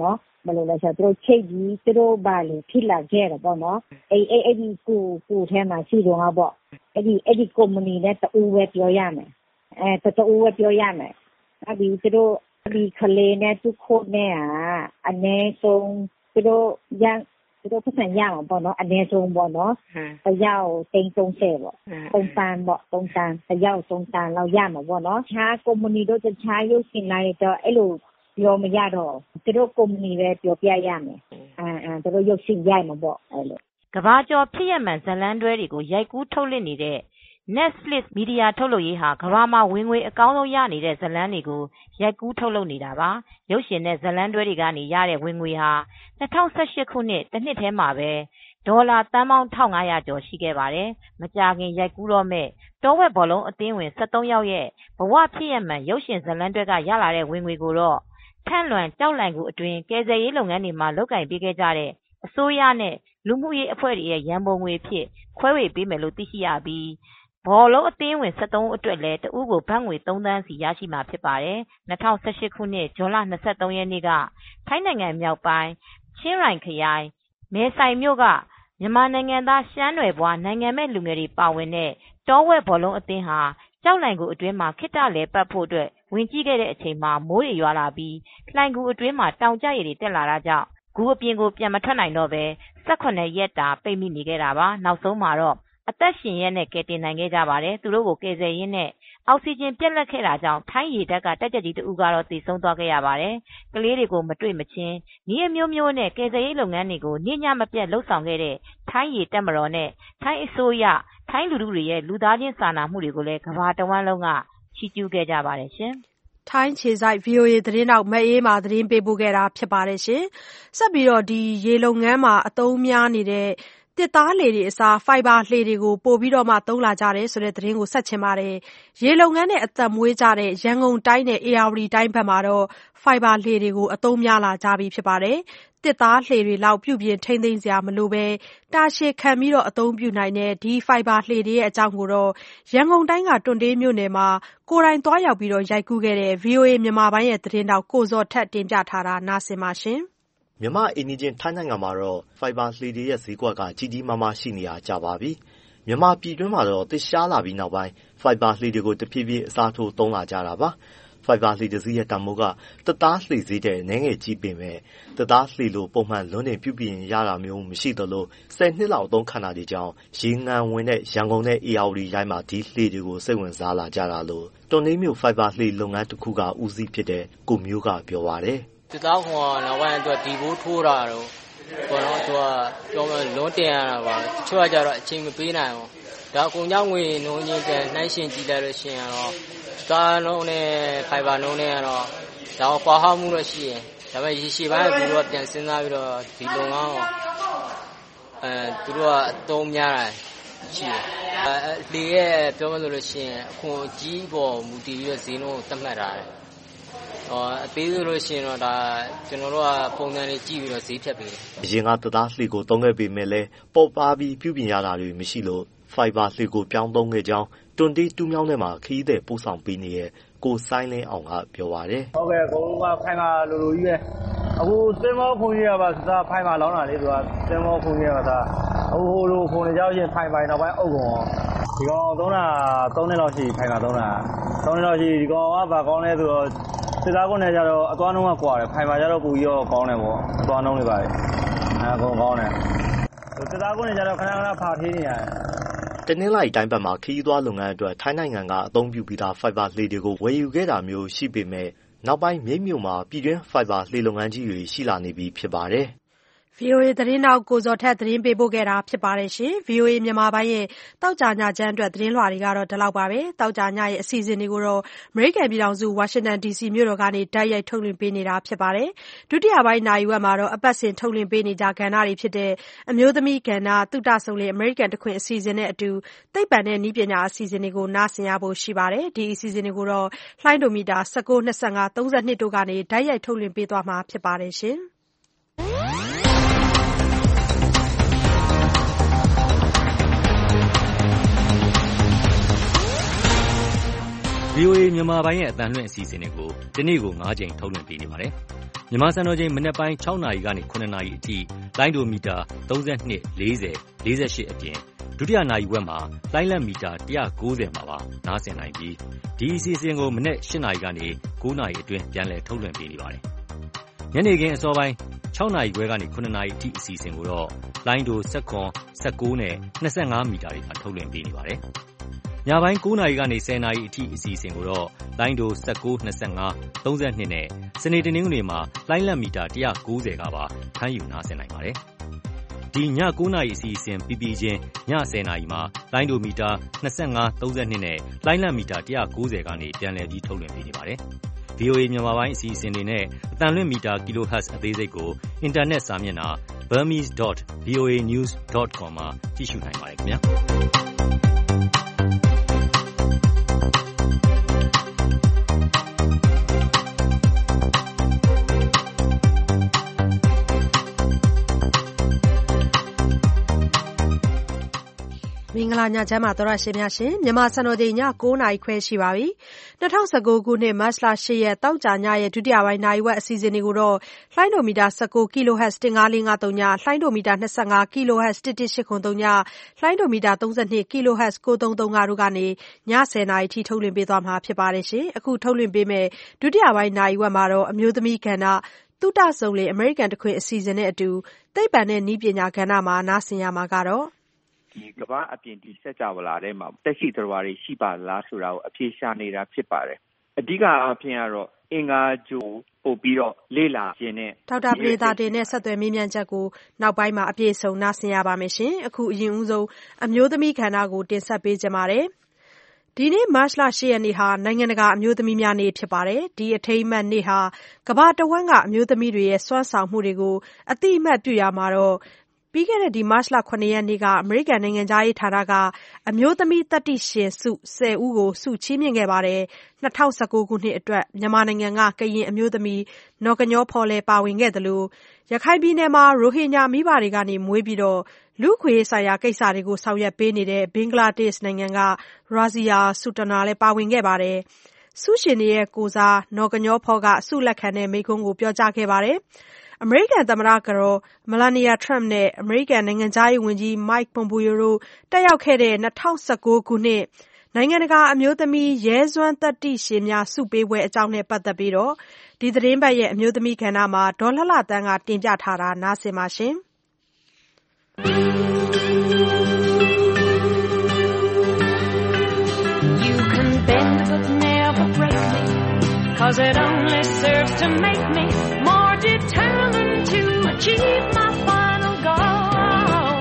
ဘယ်လိုလဲဆိုတော့သူတို့ချိတ်ကြီးသူတို့ဘာလို့ဖြစ်လာခဲ့တယ်ပေါ့နော်အဲ့အဲ့အဲ့ဒီကိုကိုထဲမှာရှိတော့ငါပေါ့အဲ့ဒီအဲ့ဒီ company နဲ့တူပဲပြောရမယ်အဲတူပဲပြောရမယ်အဲ့ဒီသူတို့ဒီကလေးနဲ့သူခိုးနဲ့အနည်းဆုံးသူတို့ရန်သူတို့ပတ်စံရမှာပေါ့နော်အနည်းဆုံးပေါ့နော်တယောက်တိန်သုံးဆယ်ပေါ့သုံးတန်းပေါ့သုံးတန်းတယောက်သုံးတန်းလောက်ရမှာပေါ့နော်ခြား company တို့တခြားရုပ်ရှင်လိုက်တော့အဲ့လိုပြောမရတော့သူတို့ company ပဲပြောပြရမယ်အဲအဲသူတို့ရုပ်ရှင်ရိုက်မှာပေါ့အဲ့လိုကဘာကျော်ဖြစ်ရမှန်ဇလန်းတွဲတွေကိုရိုက်ကူးထုတ်လွှင့်နေတဲ့ Netflix မီဒီယာထုတ်လုပ်ရေးဟာကမ္ဘာမှာဝင်ငွေအကောင်းဆုံးရနေတဲ့ဇလန်းတွေကိုရိုက်ကူးထုတ်လုပ်နေတာပါရုပ်ရှင်နဲ့ဇလန်းတွဲတွေကနေရတဲ့ဝင်ငွေဟာ၂၀၁၈ခုနှစ်တစ်နှစ်ထဲမှာပဲဒေါ်လာသန်းပေါင်း၁၅၀၀ကျော်ရှိခဲ့ပါတယ်မကြာခင်ရိုက်ကူးတော့မဲ့တောဝက်ဘောလုံးအသင်းဝင်၁၃ယောက်ရဲ့ဘဝဖြစ်ရမှန်ရုပ်ရှင်ဇလန်းတွဲကရလာတဲ့ဝင်ငွေကိုတော့ထန့်လွန်ကြောက်လန့်ကူအတွင်းကယ်ဆယ်ရေးလုပ်ငန်းတွေမှာလုပ်ကင်ပေးခဲ့ကြတဲ့အစိုးရနဲ့လူမှုရေးအဖွဲ့တွေရဲ့ရန်ပုံငွေဖြစ်ခွဲဝေပေးမယ်လို့သိရှိရပြီးဘောလုံးအသင်းဝင်၁၃ဦးအတွက်လည်းတဦးကိုဘတ်ငွေသုံးသန်းစီရရှိမှာဖြစ်ပါတယ်၂၀၁၈ခုနှစ်ဇွန်လ၂၃ရက်နေ့ကထိုင်းနိုင်ငံမြောက်ပိုင်းချင်းရိုင်ခရိုင်မဲဆိုင်မြို့ကမြန်မာနိုင်ငံသားရှမ်းနွယ်ဘွားနိုင်ငံမဲ့လူငယ်တွေပါဝင်တဲ့တောဝက်ဘောလုံးအသင်းဟာကြောက်လန့်ကူအတွင်းမှာခိတ္တလဲပတ်ဖို့အတွက်ဝင်ကြည့်ခဲ့တဲ့အချိန်မှာမိုးတွေရွာလာပြီးလှိုင်ကူအတွင်းမှာတောင်ကျရည်တွေတက်လာတာကြောင့်ဂူအပြင်ကိုပြန်မထွက်နိုင်တော့ပဲ၁၈ရက်တာပိတ်မိနေခဲ့တာပါနောက်ဆုံးမှာတော့အသက်ရှင်ရဲနဲ့ကယ်တင်နိုင်ခဲ့ကြပါတယ်သူတို့ကိုကယ်ဆယ်ရင်းနဲ့အောက်ဆီဂျင်ပြတ်လက်ခဲ့တာကြောင့်ထိုင်းရေတပ်ကတက်ကြကြီးတဦးကတော့သေဆုံးသွားခဲ့ရပါတယ်ကလေးတွေကိုမတွေ့မချင်းဤအမျိုးမျိုးနဲ့ကယ်ဆယ်ရေးလုပ်ငန်းတွေကိုညညမပြတ်လှုပ်ဆောင်ခဲ့တဲ့ထိုင်းရေတပ်မတော်နဲ့ထိုင်းအစိုးရထိုင်းလူထုတွေရဲ့လူသားချင်းစာနာမှုတွေကိုလည်းကမ္ဘာတဝန်းလုံးကချီးကျူးခဲ့ကြပါတယ်ရှင်ထိုင်းခြေစိုက် ဗွီအိုအေ သတင်းထောက်မအေးမာသတင်းပေးပို့ခဲ့တာဖြစ်ပါတယ်ရှင်ဆက်ပြီးတော့ဒီရေလုပ်ငန်းမှာအသုံးများနေတဲ့တစ်သားလှေတွေအစားဖိုင်ဘာလှေတွေကိုပို့ပြီးတော့မှသုံးလာကြတယ်ဆိုတဲ့သတင်းကိုဆက်ချင်ပါတယ်ရေလုပ်ငန်းနဲ့အသက်မွေးကြတဲ့ရန်ကုန်တိုင်းနဲ့အေရဝတီတိုင်းဘက်မှာတော့ဖိုင်ဘာလှေတွေကိုအသုံးများလာကြပြီဖြစ်ပါတယ်တစ်သားလှေတွေလောက်ပြုပြင်ထိမ့်သိမ်းစရာမလိုပဲတာရှည်ခံပြီးတော့အသုံးပြုနိုင်တဲ့ဒီဖိုင်ဘာလှေတွေရဲ့အကြောင်းကိုတော့ရန်ကုန်တိုင်းကတွန်တေးမြို့နယ်မှာကိုယ်တိုင်သွားရောက်ပြီးတော့ရိုက်ကူးခဲ့တဲ့ ဗွီအိုအေ မြန်မာပိုင်းရဲ့သတင်းတောက်ကိုဇော်ထက်တင်ပြထားတာနားဆင်ပါရှင်မြန်မာအိန္ဒိချင်းထိုင်းနိုင်ငံမှာတော့ဖိုင်ဘာလှေတွေရဲ့ဈေးကွက်ကကြီးကြီးမားမားရှိနေရကြပါပြီ။မြန်မာပြည်တွင်းမှာတော့တစ်ရှားလာပြီးနောက်ပိုင်းဖိုင်ဘာလှေတွေကိုတဖြည်းဖြည်းအစားထိုးသုံးလာကြတာပါ။ဖိုင်ဘာလှေတစ်စီးရဲ့တန်ဖိုးကတစ်သားလှေဈေးတဲ့နည်းငယ်ကြီးပေမဲ့တစ်သားလှေလိုပုံမှန်လွန်းတင်ပြုပြင်ရတာမျိုးမရှိသလိုဆယ်နှစ်လောက်အသုံးခံတာတွေကြောင့်ရေငန်ဝင်တဲ့ရန်ကုန်နဲ့အေရဝတီတိုင်းမှာဒီလှေတွေကိုစိတ်ဝင်စားလာကြတာလို့တွန်တေးမြို့ဖိုင်ဘာလှေလုပ်ငန်းတစ်ခုကဦးစီးဖြစ်တဲ့ကိုမျိုးကပြောပါတယ်တစ်သားခွန်နောက်ပိုင်းအတွက်ဒီဘိုးထိုးတာတော့ဘောတော့သူကပြောမယ်လွန်းတင်ရတာပါချွတ်ကြတော့အချိန်မပေးနိုင်ဘူးဒါအကုန်ကြောင့်ငွေနှုံးချင်းပြန်နှိုင်းရှင်ကြည့်လိုက်လို့ရှိရင်တော့ကားလုံးနဲ့ဖိုင်ဘာလုံးနဲ့ကတော့ဒါကွာဟမှုတော့ရှိရင်ဒါပေမဲ့ရေရှည်ပိုင်းကသူတို့ကပြန်စဉ်းစားပြီးတော့ဒီလုပ်ငန်းကိုအဲသူတို့ကအသုံးများတာရှိတယ်အဲလေရဲ့ပြောမှလို့ရှိရင်အခွန်ကြီးပေါ်မူတည်ပြီးတော့ဈေးနှုန်းကိုသတ်မှတ်ထားတယ်အော်အသေးလို့ရှိရင်တော့ဒါကျွန်တော်တို့ကပုံစံလေးကြည့်ပြီးတော့ဈေးဖြတ်ပေးတယ်အရင်ကတသားလှေကိုသုံးခဲ့ပေမဲ့လည်းပေါ်ပါပြီးပြုပြင်ရတာတွေမရှိလို့ဖိုင်ဘာလှေကိုပြောင်းသုံးခဲ့ကြောင်းတွန်တေးတူးမြောင်းထဲမှာခရီးသည်ပို့ဆောင်ပေးနေတဲ့ကိုဆိုင်လင်းအောင်ကပြောပါတယ်ဟုတ်ကဲ့ကိုကဖိုင်ဘာလိုလိုကြီးပဲအခုသင်္ဘောခုံကြီးကပါသာဖိုင်ဘာလောင်းတာလေးသူကသင်္ဘောခုံကြီးကသာဟိုဟိုလိုခုံနေကြောက်ရင်ဖိုင်ဘာနောက်ပိုင်းအုပ်ကုန်ဒီကောင်သုံးတာသုံးနှစ်လောက်ရှိဖိုင်ဘာသုံးတာသုံးနှစ်လောက်ရှိဒီကောင်ကဘာကောင်းလဲဆိုတော့စစ်သားကုန်းနဲ့ကြတော့အသွားနှုံးကကွာတယ်ဖိုင်ဘာကြတော့ပူပြီးတော့ကောင်းတယ်ပေါ့အသွားနှုံးတွေပါလေအဲအကုန်ကောင်းတယ်စစ်သားကုန်းနဲ့ကြတော့ခဏခဏဖာထေးနေရတယ်တနင်္လာရီတိုင်းဘက်မှာခရီးသွားလုပ်ငန်းအတွက်ထိုင်းနိုင်ငံကအသုံးပြုပြီးသားဖိုင်ဘာလှေတွေကိုဝယ်ယူခဲ့တာမျိုးရှိပေမဲ့နောက်ပိုင်းမြိတ်မြို့မှာပြည်တွင်းဖိုင်ဘာလှေလုပ်ငန်းကြီးတွေရှိလာနေပြီဖြစ်ပါတယ်။ဗွီအိုအေသတင်းထောက်ကိုဇော်ထက်သတင်းပေးပို့ခဲ့တာဖြစ်ပါတယ်ရှင်။ ဗွီအိုအေမြန်မာပိုင်းရဲ့တောက်ကြညချမ်းအတွက်သတင်းလွှာတွေကတော့ဒီလောက်ပါပဲ။တောက်ကြညရဲ့အစီအစဉ်တွေကိုတော့အမေရိကန်ပြည်ထောင်စုဝါရှင်တန်ဒီစီမြို့တော်ကနေတိုက်ရိုက်ထုတ်လွှင့်ပေးနေတာဖြစ်ပါတယ်။ဒုတိယပိုင်းနာရီဝက်မှာတော့အပတ်စဉ်ထုတ်လွှင့်ပေးနေကြကဏ္ဍတွေဖြစ်တဲ့အမျိုးသမီးကဏ္ဍသုတဆုံလေအမေရိကန်တခွင်အစီအစဉ်နဲ့အတူသိပ္ပံနဲ့နည်းပညာအစီအစဉ်တွေကိုနားဆင်ရဖို့ရှိပါတယ်။ဒီအစီအစဉ်တွေကိုတော့လှိုင်းဒိုမီတာ၁၉ ၂၅ ၃၂တို့ကနေတိုက်ရိုက်ထုတ်လွှင့်ပေးသွားမှာဖြစ်ပါတယ်ရှင်။ဗွီအိုအေ မြန်မာပိုင်းရဲ့အသံလွှင့်အစီအစဉ်တွေကိုဒီနေ့ကို၅ကြိမ်ထုတ်လွှင့်ပေးနေပါတယ်။မြန်မာစံတော်ချိန်မနက်ပိုင်း၆နာရီကနေ၇နာရီအထိလိုင်းဒိုမီတာသုံး၂၊၄၀၊၄၈အပြင်ဒုတိယနာရီဝက်မှာလိုင်းလက်မီတာ၁၉၀မှာပါနားဆင်နိုင်ပြီးဒီအစီအစဉ်ကိုမနက်၈နာရီကနေ၉နာရီအတွင်းပြန်လည်ထုတ်လွှင့်ပေးနေပါတယ်။ညနေခင်းအစောပိုင်း၆နာရီခွဲကနေ၇နာရီအထိအစီအစဉ်ကိုတော့လိုင်းဒို၁၇၊၁၉နဲ့၂၅မီတာတွေမှာထုတ်လွှင့်ပေးနေပါတယ်။ညပိုင်း၉နာရီကနေ၁၀နာရီအထိအစီအစဉ်ကိုတော့လိုင်းဒို၁၉၊၂၅၊၃၂နဲ့စနေတနင်္ဂနွေမှာလိုင်းလက်မီတာ၁၉၀ကပါဖမ်းယူနားဆင်နိုင်ပါတယ်။ဒီည၉နာရီအစီအစဉ်ပြီးပြီးချင်းည၁၀နာရီမှာလိုင်းဒိုမီတာ၂၅၊၃၂နဲ့လိုင်းလက်မီတာ၁၉၀ကနေပြန်လည်ပြီးထုတ်လွှင့်ပေးနေပါတယ်။ ဗွီအိုအေ မြန်မာပိုင်းအစီအစဉ်တွေနဲ့အသံလွှင့်မီတာ kilohertz အသေးစိတ်ကိုအင်တာနက်စာမျက်နှာ burmese dot voa news dot com မှာကြည့်ရှုနိုင်ပါတယ်ခင်ဗျာ။မင်္ဂလာညချမ်းပါသောရရှင်များရှင်မြန်မာစံတော်ချိန်ည၉နာရီခွဲရှိပါပြီ။၂၀၁၉ခုနှစ်မတ်လ၈ရက်တောက်ကြညရဲ့ဒုတိယပိုင်းနာရီဝက်အစီအစဉ်တွေကိုတော့လှိုင်းဒိုမီတာ၁၉ kilohertz ၁၅၄၅၃ညလှိုင်းဒိုမီတာ၂၅ kilohertz ၁၁၈၇၃ညလှိုင်းဒိုမီတာ၃၂ kilohertz ၉၃၃၅တို့ကနေည၁၀နာရီထိထုတ်လွှင့်ပေးသွားမှာဖြစ်ပါတယ်ရှင်။အခုထုတ်လွှင့်ပေးမယ့်ဒုတိယပိုင်းနာရီဝက်မှာတော့အမျိုးသမီးကဏ္ဍသုတစုံလင်အမေရိကန်တခွင်အစီအစဉ်နဲ့အတူသိပ္ပံနဲ့နည်းပညာကဏ္ဍမှာနားဆင်ရမှာကတော့ဒီကမ္ဘာအပြင်ဒီစက်ကြဝဠာထဲမှာတက်ရှိသတ္တဝါတွေရှိပါလားဆိုတာကိုအဖြေရှာနေတာဖြစ်ပါတယ်။အဓိကအားဖြင့်ကတော့အင်္ဂါဂြိုလ်ပို့ပြီးတော့လေ့လာခြင်းနဲ့ဒေါက်တာပဒေသာတင်နဲ့ဆက်သွယ်မေးမြန်းချက်ကိုနောက်ပိုင်းမှာအပြည့်စုံနားဆင်ရပါမယ်ရှင်။အခုအရင်ဦးဆုံးအမျိုးသမီးကဏ္ဍကိုတင်ဆက်ပေးကြပါမယ်။ဒီနေ့မတ်လ၈ရက်နေ့ဟာနိုင်ငံတကာအမျိုးသမီးများနေ့ဖြစ်ပါတယ်။ဒီအထိမ်းအမှတ်နေ့ဟာကမ္ဘာတဝန်းကအမျိုးသမီးတွေရဲ့စွမ်းဆောင်မှုတွေကိုအသိအမှတ်ပြုရာမှာတော့ပြီးခဲ့တဲ့ဒီမတ်လ၇ရက်နေ့ကအမေရိကန်နိုင်ငံခြားရေးဌာနကအမျိုးသမီးသတ္တိရှင်ဆု၁၀ဦးကိုဆုချီးမြှင့်ခဲ့ပါတယ်။၂၀၁၉ခုနှစ်အတွက်မြန်မာနိုင်ငံကကရင်အမျိုးသမီးနော်ကညောဖော်လည်းပါဝင်ခဲ့သလိုရခိုင်ပြည်နယ်မှာရိုဟင်ဂျာမိဘတွေကနေမွေးပြီးတော့လူ့အခွင့်အရေးဆိုင်ရာကိစ္စတွေကိုဆောင်ရွက်ပေးနေတဲ့ဘင်္ဂလားဒေ့ရှ်နိုင်ငံကရာဇီယာဆူတနာလည်းပါဝင်ခဲ့ပါတယ်။ဆုရှင်တွေရဲ့ကိုယ်စားနော်ကညောဖောကဆုလက်ခံတဲ့မိန့်ခွန်းကိုပြောကြားခဲ့ပါတယ်။အမေရိကန်သမ္မတကတော်မလာနီယာထရမ့်နဲ့အမေရိကန်နိုင်ငံခြားရေးဝန်ကြီးမိုက်ပွန်ပီယိုတို့တက်ရောက်ခဲ့တဲ့၂၀၁၉ခုနှစ်နိုင်ငံတကာအမျိုးသမီးရဲစွမ်းသတ္တိရှင်များဆုပေးပွဲအကြောင်းနဲ့ပတ်သက်ပြီးတော့ဒီသတင်းပတ်ရဲ့အမျိုးသမီးကဏ္ဍမှာဒေါ်လှလှသန်းကတင်ပြထားတာနားဆင်ပါရှင်။ You can bend but never break me cause it only serves to make me more determined to achieve my final goal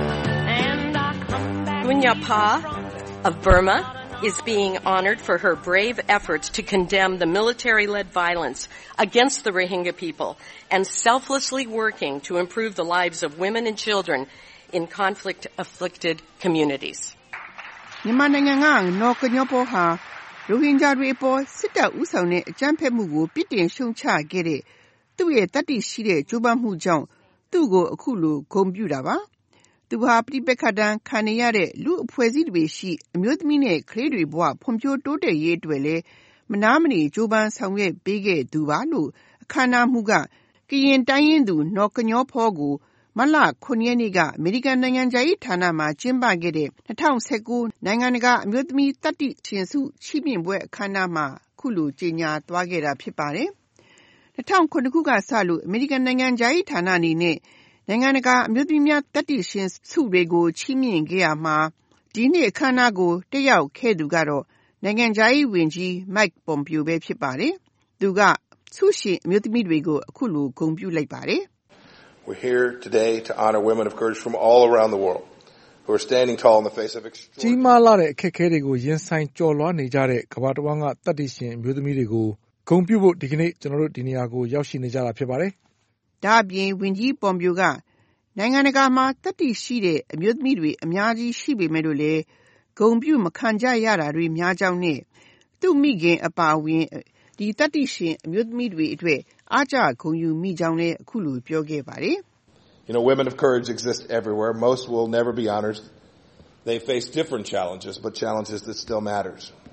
and I come back Gunyapa of Burma is being honored for her brave efforts to condemn the military-led violence against the Rohingya people and selflessly working to improve the lives of women and children in conflict-afflicted communities. မြန်မာနိုင်ငံကနော်ကညောပေါ်ဟာရိုဟင်ဂျာတွေအပေါ်စစ်တပ်ဦးဆောင်တဲ့အကြမ်းဖက်မှုကိုပြစ်တင်ရှုံချခဲ့တဲ့သူ့ရဲ့တတ္တိရှိတဲ့ကြိုးပမ်းမှုကြောင့်သူ့ကိုအခုလိုဂုဏ်ပြုတာပါ။သူဟာပြိပက္ခဒဏ်ခံနေရတဲ့လူအဖွဲ့အစည်းတွေရှိအမျိုးသမီးနဲ့ကလေးတွေဘဝဖွံ့ဖြိုးတိုးတက်ရေးအတွက်လည်းမနားမနေကြိုးပမ်းဆောင်ရွက်ပေးခဲ့သူပါလို့အခမ်းအနားမှုကကရင်တိုင်းရင်းသူနော်ကညောဖောကိုမတ်လ၇ရက်နေ့ကအမေရိကန်နိုင်ငံခြားရေးဌာနမှာကျင်းပခဲ့တဲ့၂၀၁၉နိုင်ငံတကာအမျိုးသမီးသတ္တိရှင်ဆုချီးမြှင့်ပွဲအခမ်းအနားမှာခုလိုကြေညာသွားခဲ့တာဖြစ်ပါတယ်။၂၀၀၇ခုကစလို့အမေရိကန်နိုင်ငံခြားရေးဌာနအနေနဲ့နိုင်ငံတကာအမျိုးသမီးများသတ္တိရှင်ဆုတွေကိုချီးမြှင့်ခဲ့ရမှာဒီနှစ်အခမ်းအနားကိုတက်ရောက်ခဲ့သူကတော့နိုင်ငံခြားရေးဝန်ကြီးမိုက်ပွန်ပီယိုပဲဖြစ်ပါတယ်။သူကဆုရှင်အမျိုးသမီးတွေကိုအခုလိုဂုဏ်ပြုလိုက်ပါတယ်။ We're here today to honor women of courage from all around the world who are standing tall in the face of extraordinary ကြီးမားလာတဲ့အခက်အခဲတွေကိုရင်ဆိုင်ကျော်လွှားနေကြတဲ့ကမ္ဘာတစ်ဝန်းကသတ္တိရှင်အမျိုးသမီးတွေကိုဂုဏ်ပြုဖို့ဒီကနေ့ကျွန်တော်တို့ဒီနေရာကိုရောက်ရှိနေကြတာဖြစ်ပါတယ်။ဒါ့အပြင်ဝန်ကြီးပွန်ပီယိုကနိုင်ငံတကာမှာသတ္တိရှိတဲ့အမျိုးသမီးတွေအများကြီးရှိပေမဲ့လို့လေဂုဏ်ပြုမခံကြရတာတွေများကြောင်းနဲ့သူ့မိခင်အပါအဝင်ဒီတတ္တိရှင်အမျိုးသမီးတွေအတွက်အားကျဂုဏ်ယူမိကြောင်းလည်းအခုလိုပြောခဲ့ပါတယ်။ You know, women of courage exist everywhere. Most will never be honored. They face different challenges, but challenges that still matters.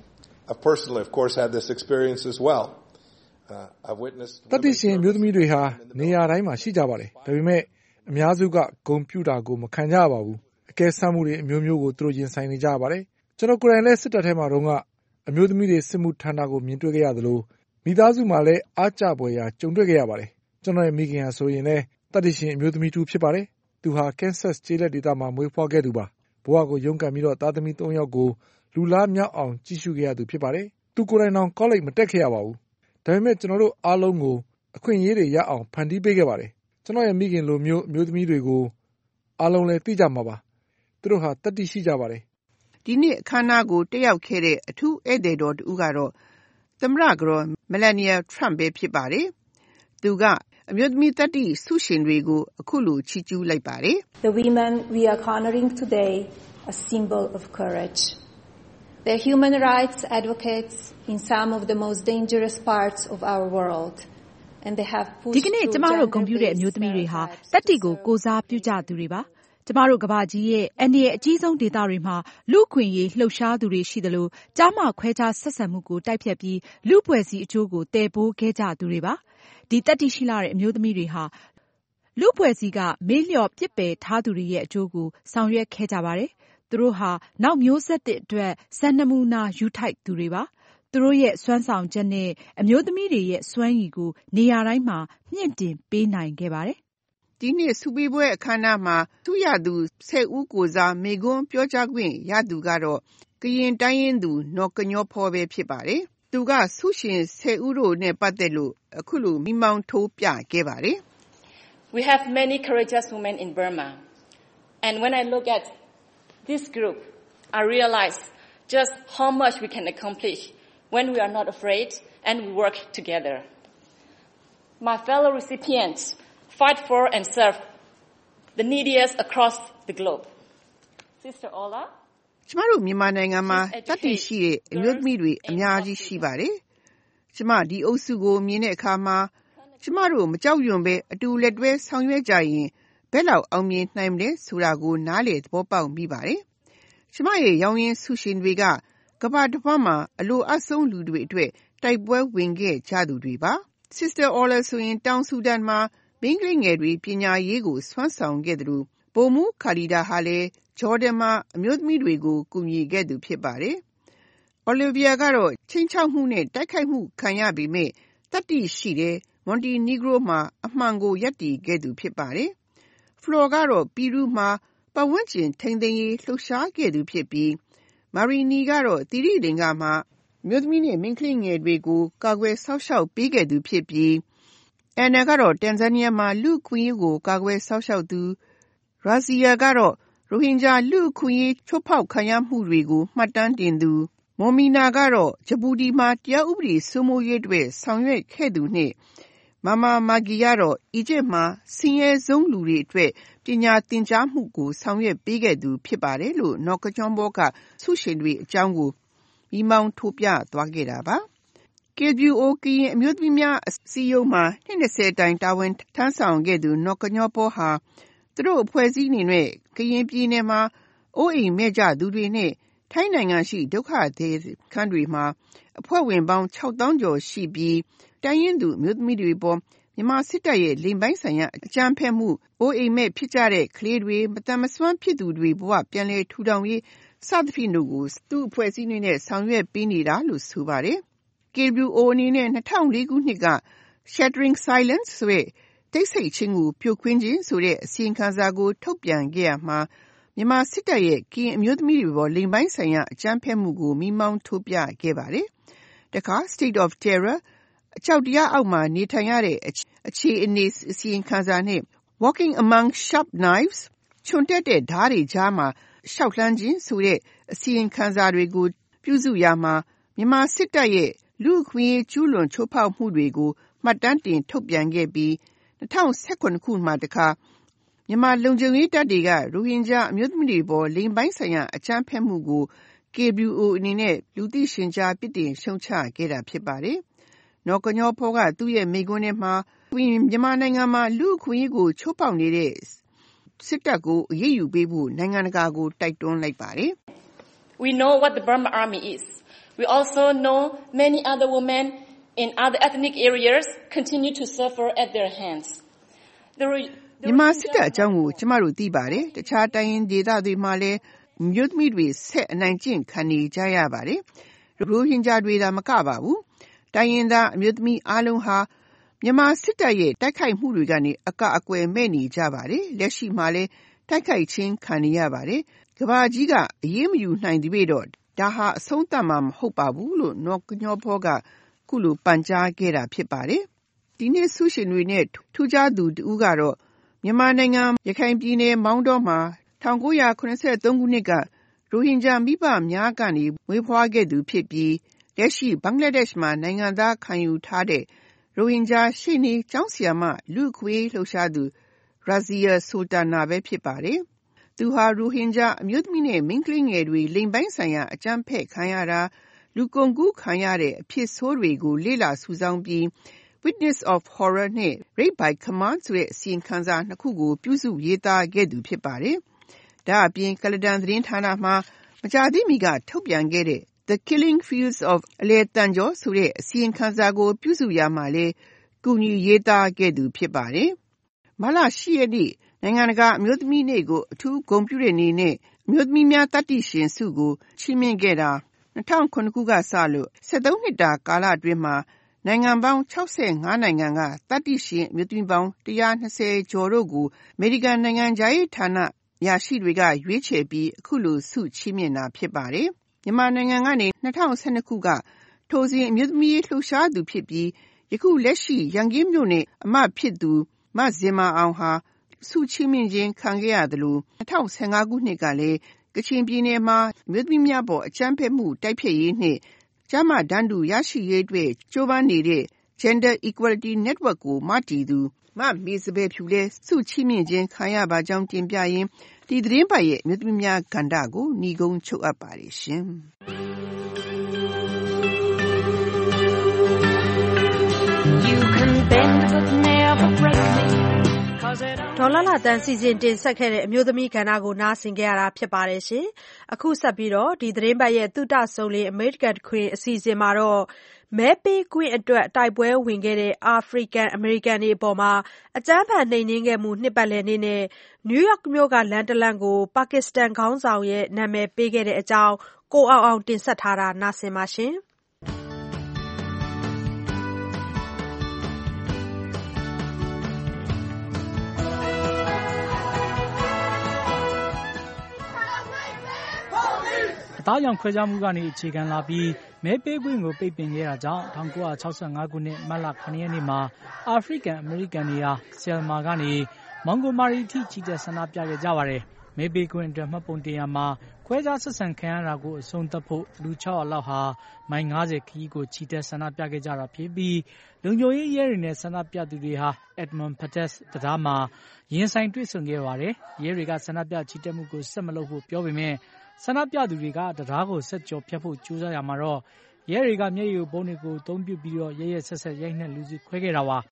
I've personally, of course, had this experience as well. Uh, I've witnessed တတိရှင်မျိုးသမီးတွေဟာနေရာတိုင်းမှာရှိကြပါတယ်ဒါပေမဲ့အများစုကဂုဏ်ပြုတာကိုမခံကြပါဘူးအကဲဆန်းမှုတွေအမျိုးမျိုးကိုသူတို့ရင်ဆိုင်နေကြပါတယ်ကျွန်တော်ကိုယ်တိုင်လည်းစစ်တပ်ထဲမှာတော့ကအမျိုးသမီးတွေစစ်မှုထမ်းတာကိုမြင်တွေ့ခဲ့ရသလိုမိသားစုမှာလည်းအားကျပွဲရာကြုံတွေ့ခဲ့ရပါတယ်ကျွန်တော်ရဲ့မိခင်ဟာဆိုရင်လည်းတတိရှင်အမျိုးသမီးတူဖြစ်ပါတယ်သူဟာ Kansas ကျေးလက်ဒေသမှာမွေးဖွားခဲ့သူပါဘဝကိုရုန်းကန်ပြီးတော့သားသမီးသုံးယောက်ကိုလူလားမြောက်အောင်ကြည့်ရှုခဲ့ရသူဖြစ်ပါတယ်သူကိုယ်တိုင်တော့ကောလိပ်မတက်ခဲ့ရပါဘူးဒါပေမဲ့ကျွန်တော်တို့အားလုံးကိုအခွင့်အရေးတွေရအောင်ဖန်တီးပေးခဲ့ပါတယ်ကျွန်တော်ရဲ့မိခင်လိုမျိုးအမျိုးသမီးတွေကိုအားလုံးလည်းသိကြမှာပါသူတို့ဟာတတိရှိကြပါတယ်ဒီနေ့အခမ်းအနားကိုတက်ရောက်ခဲ့တဲ့အထူးဧည့်သည်တော်တူကတော့သမ္မတကတော်မယ်လာနီယာထရန့်ပဲဖြစ်ပါတယ်သူကအမျိုးသမီးတတိဆုရှင်တွေကိုအခုလိုချီးကျူးလိုက်ပါတယ် The women we are honoring today a symbol of courage. They're human rights advocates in some of the most dangerous parts of our world. And they have pushed ဒီကနေ့ကျမတို့ဂုဏ်ပြုတဲ့အမျိုးသမီးတွေဟာတတိကိုကိုစားပြုကြသူတွေပါကျမတို့ကဘာကြီးရဲ့အန္တရာယ်အကြီးဆုံးဒေသတွေမှာလူခွင့်ရေးလှုပ်ရှားသူတွေရှိသလိုကြားမခွဲခြားဆက်ဆံမှုကိုတိုက်ဖြတ်ပြီးလူပွဲစီအကျိုးကိုတည်ပိုးခဲ့ကြသူတွေပါဒီတတိရှိလာတဲ့အမျိုးသမီးတွေဟာလူပွဲစီကမေးလျော့ပြစ်ပယ်ထားသူတွေရဲ့အကျိုးကိုဆောင်ရွက်ခဲ့ကြပါတယ်သူတို့ဟာနောက်မျိုးဆက်တဲ့အတွက်စံနမူနာယူထိုက်သူတွေပါသူတို့ရဲ့စွမ်းဆောင်ချက်နဲ့အမျိုးသမီးတွေရဲ့စွမ်းရည်ကိုနေရာတိုင်းမှာမြင့်တင်ပေးနိုင်ခဲ့ပါတယ်ဒီနေ့စုပေးပွဲအခမ်းအနားမှာသူရသူဆယ်ဦးကိုစားမေကွန်းပြောကြားခွင့်ရသူကတော့ကရင်တိုင်းရင်းသူနော်ကညောဖောပဲဖြစ်ပါတယ်သူကဆုရှင်ဆယ်ဦးတို့နဲ့ပတ်သက်လို့အခုလိုမိမောင်းထိုးပြခဲ့ပါတယ် We have many courageous women in Burma and when I look at this group I realize just how much we can accomplish when we are not afraid and we work together. My fellow recipients fight for and serve the neediest across the globe. Sister Ola? ကျမတို့မြန်မာနိုင်ငံမှာတတ်သိရှိတဲ့အမျိုးသမီးတွေအများကြီးရှိပါတယ်။ကျမဒီအုပ်စုကိုမြင်တဲ့အခါမှာကျမတို့မကြောက်ရွံ့ပဲအတူလက်တွဲဆောင်ရွက်ကြရင်ဘယ်လောက်အောင်မြင်နိုင်မလဲဆိုတာကိုနားလည်သဘောပေါက်မိပါတယ်။ကျမရဲ့ရောင်းရင်းဆုရှင်တွေကကမ္ဘာတစ်ဝန်းမှာအလိုအဆုံးလူတွေအတွက်တိုက်ပွဲဝင်ခဲ့ကြသူတွေပါ Sister Ola ဆိုရင်တောင်ဆူဒန်မှာမိန်းကလေးငယ်တွေပညာရေးကိုစွမ်းဆောင်ခဲ့တယ်လို့ပိုမူခါလီဒါဟာလည်းဂျော်ဒန်မှာအမျိုးသမီးတွေကိုကူညီခဲ့သူဖြစ်ပါတယ်။ Olivia ကတော့ချင်းချောက်မှုနဲ့တိုက်ခိုက်မှုခံရပြီးမြဲတတိရှိတဲ့မွန်တီနီဂရိုမှာအမှန်ကိုရပ်တည်ခဲ့သူဖြစ်ပါတယ်။ Flor ကတော့ပီရူးမှာပတ်ဝန်းကျင်ထိန်းသိမ်းရေးလှုပ်ရှားခဲ့သူဖြစ်ပြီးမာရီနီကတော့သီရိလင်္ကာမှာမြို့သမီးနဲ့မိန်းကလေးငယ်တွေကိုကာကွယ်ဆောက်ရှောက်ပေးခဲ့သူဖြစ်ပြီးအန်နာကတော့တန်ဇန်နီးယားမှာလူခွင့်ရေးကိုကာကွယ်ဆောက်ရှောက်သူရာဇီယာကတော့ရိုဟင်ဂျာလူခွင့်ရေးချိုးဖောက်ခံရမှုတွေကိုမှတ်တမ်းတင်သူမော်မီနာကတော့ဂျပူတီမှာတရားဥပဒေစိုးမိုးရေးအတွက်ဆောင်ရွက်ခဲ့သူနဲ့မမမာဂီကတော့အီဂျစ်မှာဆင်းရဲဆုံးလူတွေအတွက်ပညာသင်ကြားမှုကိုဆောင်ရွက်ပေးခဲ့သူဖြစ်ပါတယ်လို့နော်ကချွန်ဘောကဆုရှင်တွေအကြောင်းကိုမိမောင်းထိုးပြသွားခဲ့တာပါ K W O ကရင်အမျိုးသမီးများအစည်းအရုံးမှာနှစ်၂၀တိုင်တာဝန်ထမ်းဆောင်ခဲ့သူနော်ကညောဘောဟာသူတို့အဖွဲ့အစည်းနေနဲ့ကရင်ပြည်နယ်မှာအိုးအိမ်မဲ့ကြသူတွေနဲ့ထိုင်းနိုင်ငံရှိဒုက္ခသည်ခန်းတွေမှာအဖွဲ့ဝင်ပေါင်းခြောက်သောင်းကျော်ရှိပြီးတိုင်းရင်းသူအမျိုးသမီးတွေပေါ်မြန်မာစစ်တပ်ရဲ့လိမ်ပိုင်းဆိုင်ရာအကြမ်းဖက်မှုအိုးအိမ်မဲ့ဖြစ်ကြတဲ့ကလေးတွေမတန်မစွမ်းဖြစ်သူတွေဘဝပြန်လည်ထူထောင်ရေးစသဖြင့်တို့ကိုသူ့အဖွဲ့အစည်းတွေနဲ့ဆောင်ရွက်ပေးနေတာလို့ဆိုပါတယ် K W O အနေနဲ့၂၀၀၄ခုနှစ်က Shattering Silence ဆိုတဲ့တိတ်ဆိတ်ခြင်းကိုဖြိုခွင်းခြင်းဆိုတဲ့အစီရင်ခံစာကိုထုတ်ပြန်ခဲ့ရမှာမြန်မာစစ်တပ်ရဲ့ကရင်အမျိုးသမီးတွေပေါ်လိမ်ပိုင်းဆိုင်ရာအကြမ်းဖက်မှုကိုမိမောင်းထိုးပြခဲ့ပါတယ်။တခါ State of Terror အကြောက်တရားအောက်မှာနေထိုင်ရတဲ့အခြေအနေအစီရင်ခံစာနဲ့ Walking Among Sharp Knives ချွန်တက်တဲ့ဓားတွေကြားမှာရှောက်လှမ်းခြင်းဆိုတဲ့အစီရင်ခံစာတွေကိုပြုစုရမှာမြန်မာစစ်တပ်ရဲ့လူ့အခွင့်အရေးကျူးလွန်ချိုးဖောက်မှုတွေကိုမှတ်တမ်းတင်ထုတ်ပြန်ခဲ့ပြီး၂၀၁၇ခုမှာတခါမြန်မာလုံခြုံရေးတပ်တွေကရိုဟင်ဂျာအမျိုးသမီးတွေပေါ်လိမ်ပိုင်းဆိုင်ရာအကြမ်းဖက်မှုကို K W O အနေနဲ့လူသိရှင်ကြားပြစ်တင်ရှုံချခဲ့တာဖြစ်ပါတယ်။နော်ကညောဖောကသူ့ရဲ့မိကွန်းထဲမှာမြန်မာနိုင်ငံမှာလူ့အခွင့်အရေးကိုချိုးဖောက်နေတဲ့စစ်တပ်ကိုအရေးယူပေးဖို့နိုင်ငံတကာကိုတိုက်တွန်းလိုက်ပါတယ်။ We know what the Burma army is. We also know many other women in other ethnic areas continue to suffer at their hands. မြန်မာစစ်တပ်အကြောင်းကိုကျမတို့သိပါတယ်။တခြားတိုင်းရင်းဒေသတွေမှာလည်းမြို့သမီးတွေဆက်အနိုင်ကျင့်ခံနေကြရပါတယ်။ရိုဟင်ဂျာတွေသာမကပါဘူး။တိုင်းရင်းသားအမျိုးသမီးအားလုံးဟာမြန်မာစစ်တပ်ရဲ့တိုက်ခိုက်မှုတွေကနေအကအကွယ်မဲ့နေကြပါတယ်။လက်ရှိမှာလည်းတိုက်ခိုက်ခြင်းခံနေရပါတယ်။ကမ္ဘာကြီးကအရေးမယူနိုင်သေးပေတော့ဒါဟာအဆုံးသတ်မှာမဟုတ်ပါဘူးလို့နော်ကညောဖောကခုလိုပန်ကြားခဲ့တာဖြစ်ပါတယ်။ဒီနေ့ဆုရှင်တွေနဲ့ထူးခြားသူတူကတော့မြန်မာနိုင်ငံရခိုင်ပြည်နယ်မောင်းတောမှာ၁၉၇၃ခုနှစ်ကရိုဟင်ဂျာမိဘများကနေမွေးဖွားခဲ့သူဖြစ်ပြီးလက်ရှိဘင်္ဂလားဒေ့ရှ်မှာနိုင်ငံသားခံယူထားတဲ့ရိုဟင်ဂျာရှေ့နေကျောင်းဆရာမလူ့အခွင့်အရေးလှုပ်ရှားသူရာဇီယာဆူလ်တာနာပဲဖြစ်ပါတယ်။သူဟာရိုဟင်ဂျာအမျိုးသမီးနဲ့မိန်းကလေးငယ်တွေလိင်ပိုင်းဆိုင်ရာအကြမ်းဖက်ခံရတာလူကုန်ကူးခံရတဲ့အဖြစ်ဆိုးတွေကိုလေ့လာစုဆောင်းပြီးWitness of Horror နဲ့ Rape by Command ဆိုတဲ့အစီရင်ခံစာနှစ်ခုကိုပြုစုရေးသားခဲ့သူဖြစ်ပါတယ်။ဒါအပြင်ကလဒန်သတင်းဌာနမှာမကြာသေးမီကထုတ်ပြန်ခဲ့တဲ့ The Killing Fields of အလဲတန်ကျော်ဆိုတဲ့အစီရင်ခံစာကိုပြုစုရမှာလဲကူညီရေးသားခဲ့သူဖြစ်ပါတယ်။မတ်လ၈ရက်နေ့နိုင်ငံတကာအမျိုးသမီးနေ့ကိုအထူးဂုဏ်ပြုတဲ့အနေနဲ့အမျိုးသမီးများတတိရှင်ဆုကိုချီးမြှင့်ခဲ့တာ၂၀၀၇ခုကစလို့၁၃နှစ်တာကာလအတွင်းမှာနိုင်ငံပေါင်း၆၅နိုင်ငံကတတိရှင်အမျိုးသမီးပေါင်း၁၂၀ကျော်တို့ကိုအမေရိကန်နိုင်ငံခြားရေးဌာနရရှိတွေကရွေးချယ်ပြီးအခုလိုဆုချီးမြှင့်တာဖြစ်ပါတယ်။မြန်မာနိုင်ငံကနေ၂၀၁၂ခုကထိုစဉ်အမျိုးသမီးလှုပ်ရှားသူဖြစ်ပြီးယခုလက်ရှိရန်ကင်းမြို့နယ်အမတ်ဖြစ်သူမဇင်မာအောင်ဟာဆုချီးမြှင့်ခြင်းခံခဲ့ရသလို၂၀၁၅ခုနှစ်ကလည်းကချင်ပြည်နယ်မှာအမျိုးသမီးများပေါ်အကြမ်းဖက်မှုတိုက်ဖျက်ရေးနှင့်ကျမတန်းတူရရှိရေးအတွက်ကြိုးပမ်းနေတဲ့ Gender Equality Network ကိုမတည်သူမမေစပယ်ဖြူလဲဆုချီးမြှင့်ခြင်းခံရပါကြောင်းတင်ပြရင်းဒီသတင်းပတ်ရဲ့အမျိုးသမီးများကဏ္ဍကိုညီကုန်းချုပ်အပ်ပါတယ်ရှင်။ You can bend but never break me ဒေါ်လာလာတန်းစီစဉ်တင်ဆက်ခဲ့တဲ့အမျိုးသမီးကဏ္ဍကိုနားဆင်ကြရတာဖြစ်ပါတယ်ရှင်။အခုဆက်ပြီးတော့ဒီသတင်းပတ်ရဲ့သုတဆုံလေး American Queen အစီအစဉ်မှာတော့မဲပေးခွင့်အတွက်တိုက်ပွဲဝင်ခဲ့တဲ့အာဖရိကန်အမေရိကန်တွေအပေါ်မှာအကြမ်းဖက်နှိမ်နင်းခဲ့မှုနှစ်ပတ်လည်နေ့နဲ့နယူးယောက်မြို့ကလမ်းတလမ်းကိုပါကစ္စတန်ခေါင်းဆောင်ရဲ့နာမည်ပေးခဲ့တဲ့အကြောင်းကိုအောင်အောင်တင်ဆက်ထားတာနားဆင်ပါရှင်။သားရောင်ခွဲခြားမှုကနေအခြေခံလာပြီးမဲပေးခွင့်ကိုပိတ်ပင်ခဲ့တာကြောင့်၁၉၆၅ခုနှစ်မတ်လ၇ရက်နေ့မှာအာဖရိကန်အမေရိကန်တွေဟာဆယ်မာကနေမောင်ဂိုမာရီထိချီတက်ဆန္ဒပြခဲ့ကြပါတယ်။မဲပေးခွင့်အတွက်မှတ်ပုံတင်ရမှာခွဲခြားဆက်ဆံခံရတာကိုအဆုံးသတ်ဖို့လူ၆၀၀လောက်ဟာမိုင်၅၀ခရီးကိုချီတက်ဆန္ဒပြခဲ့ကြတာဖြစ်ပြီးလုံခြုံရေးရဲတွေနဲ့ဆန္ဒပြသူတွေဟာ Edmund Pettus တံတားမှာရင်ဆိုင်တွေ့ဆုံခဲ့ပါတယ်။ရဲတွေကဆန္ဒပြချီတက်မှုကိုဆက်မလုပ်ဖို့ပြောပေမဲ့ဆန္ဒပြသူတွေကတရားကိုဆက်ကြော်ဖြတ်ဖို့ကြိုးစားရမှာတော့ရဲတွေကမျက်ရည်ဘုံတွေကိုအသုံးပြုပြီးတော့ရဲရဲဆက်ဆက်ရိုက်နှက်လူစုခွဲခဲ့တာပါ